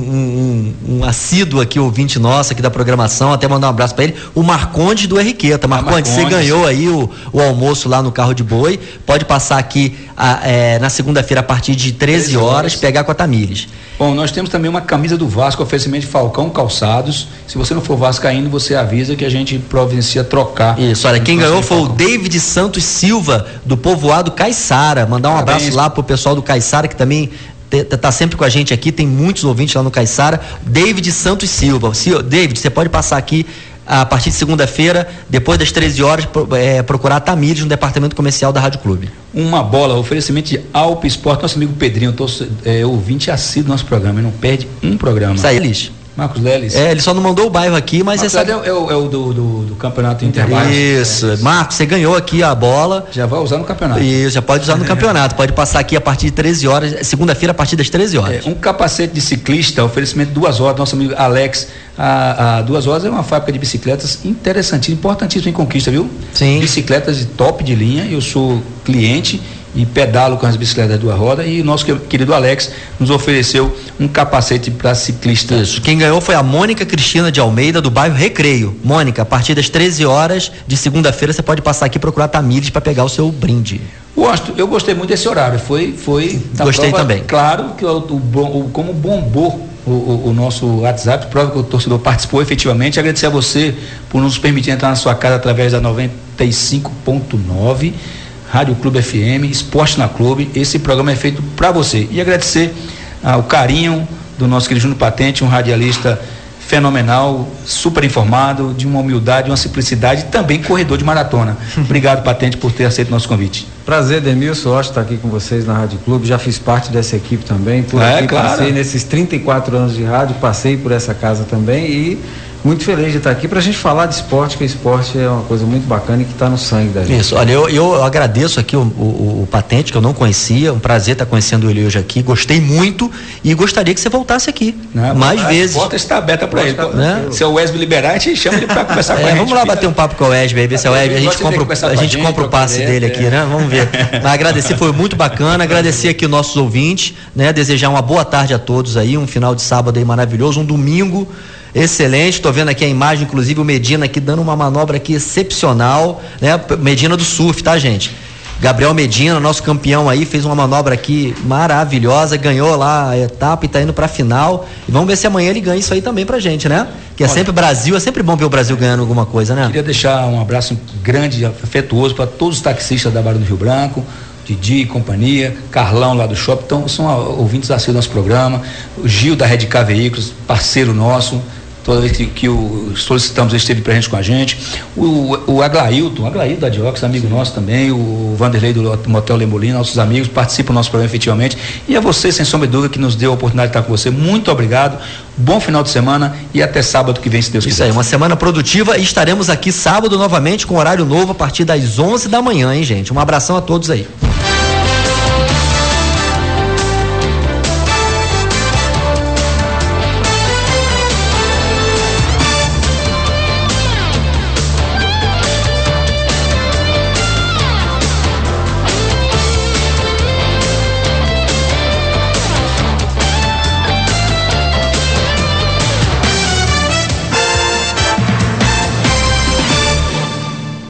um, um, um assíduo aqui, ouvinte nosso aqui da programação, até mandar um abraço para ele, o Marcondes do Henriqueta. Marcondes, você ganhou aí o, o almoço lá no carro de boi, pode passar aqui a, é, na segunda-feira a partir de treze horas, pegar com a Tamires. Bom, nós temos também uma camisa do Vasco, oferecimento de Falcão Calçados. Se você não for vascaíno, você avisa que a gente providencia trocar. Isso, olha, quem ganhou foi o David Santos Silva, do povoado Caiçara. Mandar um Parabéns. abraço lá pro pessoal do Caiçara, que também tá sempre com a gente aqui, tem muitos ouvintes lá no Caiçara. David Santos Silva. David, você pode passar aqui a partir de segunda-feira, depois das treze horas, é, procurar a Tamires no departamento comercial da Rádio Clube. Uma bola, oferecimento de Alpe Esporte, nosso amigo Pedrinho, tô, é, ouvinte assíduo do nosso programa, ele não perde um programa. Isso aí, Liz. Marcos Leles. É, ele só não mandou o bairro aqui, mas Marcos essa... é, é, o, é o do, do, do campeonato Interbairros. Isso, é, Marcos, você ganhou aqui a bola. Já vai usar no campeonato. Isso, já pode usar no campeonato, pode passar aqui a partir de treze horas, segunda-feira a partir das treze horas. É, um capacete de ciclista, oferecimento duas horas, nosso amigo Alex. A, a Duas Horas é uma fábrica de bicicletas interessantíssima, importantíssima em Conquista, viu? Sim. Bicicletas de top de linha, eu sou cliente e pedalo com as bicicletas de duas rodas, e o nosso querido Alex nos ofereceu um capacete para ciclista. Isso, quem ganhou foi a Mônica Cristina de Almeida, do bairro Recreio. Mônica, a partir das treze horas de segunda-feira você pode passar aqui e procurar a Tamires para pegar o seu brinde. Gosto, eu gostei muito desse horário, foi, foi gostei prova, também. Claro que o, o, o, como bombou o, o, o nosso WhatsApp, prova que o torcedor participou efetivamente. Agradecer a você por nos permitir entrar na sua casa através da noventa e cinco ponto nove Rádio Clube F M, Esporte na Clube. Esse programa é feito para você. E agradecer ao carinho do nosso querido Júnior Patente, um radialista fenomenal, super informado, de uma humildade, uma simplicidade, e também corredor de maratona. Obrigado, Patente, por ter aceito o nosso convite. Prazer, Demilson, eu acho estar aqui com vocês na Rádio Clube, já fiz parte dessa equipe também, por é, aqui claro. Passei nesses trinta e quatro anos de rádio, passei por essa casa também e muito feliz de estar aqui para a gente falar de esporte, que esporte é uma coisa muito bacana e que está no sangue da gente. Isso, olha, eu, eu agradeço aqui o, o, o Patente, que eu não conhecia, um prazer estar conhecendo ele hoje aqui, gostei muito e gostaria que você voltasse aqui não, mais vezes. A porta está aberta para ele, né? Se o Wesley liberar, a gente chama ele para conversar com é, a gente. Vamos lá bater um papo com o Wesley, ver se é o Wesley, a gente compra, a gente compra o passe dele aqui, né? Vamos ver. Mas agradecer, foi muito bacana, agradecer aqui os nossos ouvintes, né? Desejar uma boa tarde a todos aí, um final de sábado aí maravilhoso, um domingo excelente. Estou vendo aqui a imagem, inclusive o Medina aqui dando uma manobra aqui excepcional, né? Medina do surf, tá, gente? Gabriel Medina, nosso campeão aí, fez uma manobra aqui maravilhosa, ganhou lá a etapa e tá indo pra final. E vamos ver se amanhã ele ganha isso aí também pra gente, né? Que é Olha, sempre Brasil, é sempre bom ver o Brasil ganhando alguma coisa, né? Queria deixar um abraço grande, afetuoso para todos os taxistas da Barra do Rio Branco, Didi e companhia, Carlão lá do shopping, então são ouvintes assíduos do nosso programa, o Gil da Redcar Veículos, parceiro nosso, toda vez que, que o solicitamos, ele esteve presente com a gente, o, o Aglailton, o Aglailton da Diox, amigo Sim. nosso também, o Vanderlei do Motel Lemolina, nossos amigos, participam do nosso programa efetivamente, e a você, sem sombra de dúvida, que nos deu a oportunidade de estar com você, muito obrigado, bom final de semana e até sábado que vem, se Deus quiser. Isso aí, uma semana produtiva, e estaremos aqui sábado novamente com horário novo a partir das onze da manhã, hein, gente? Um abração a todos aí.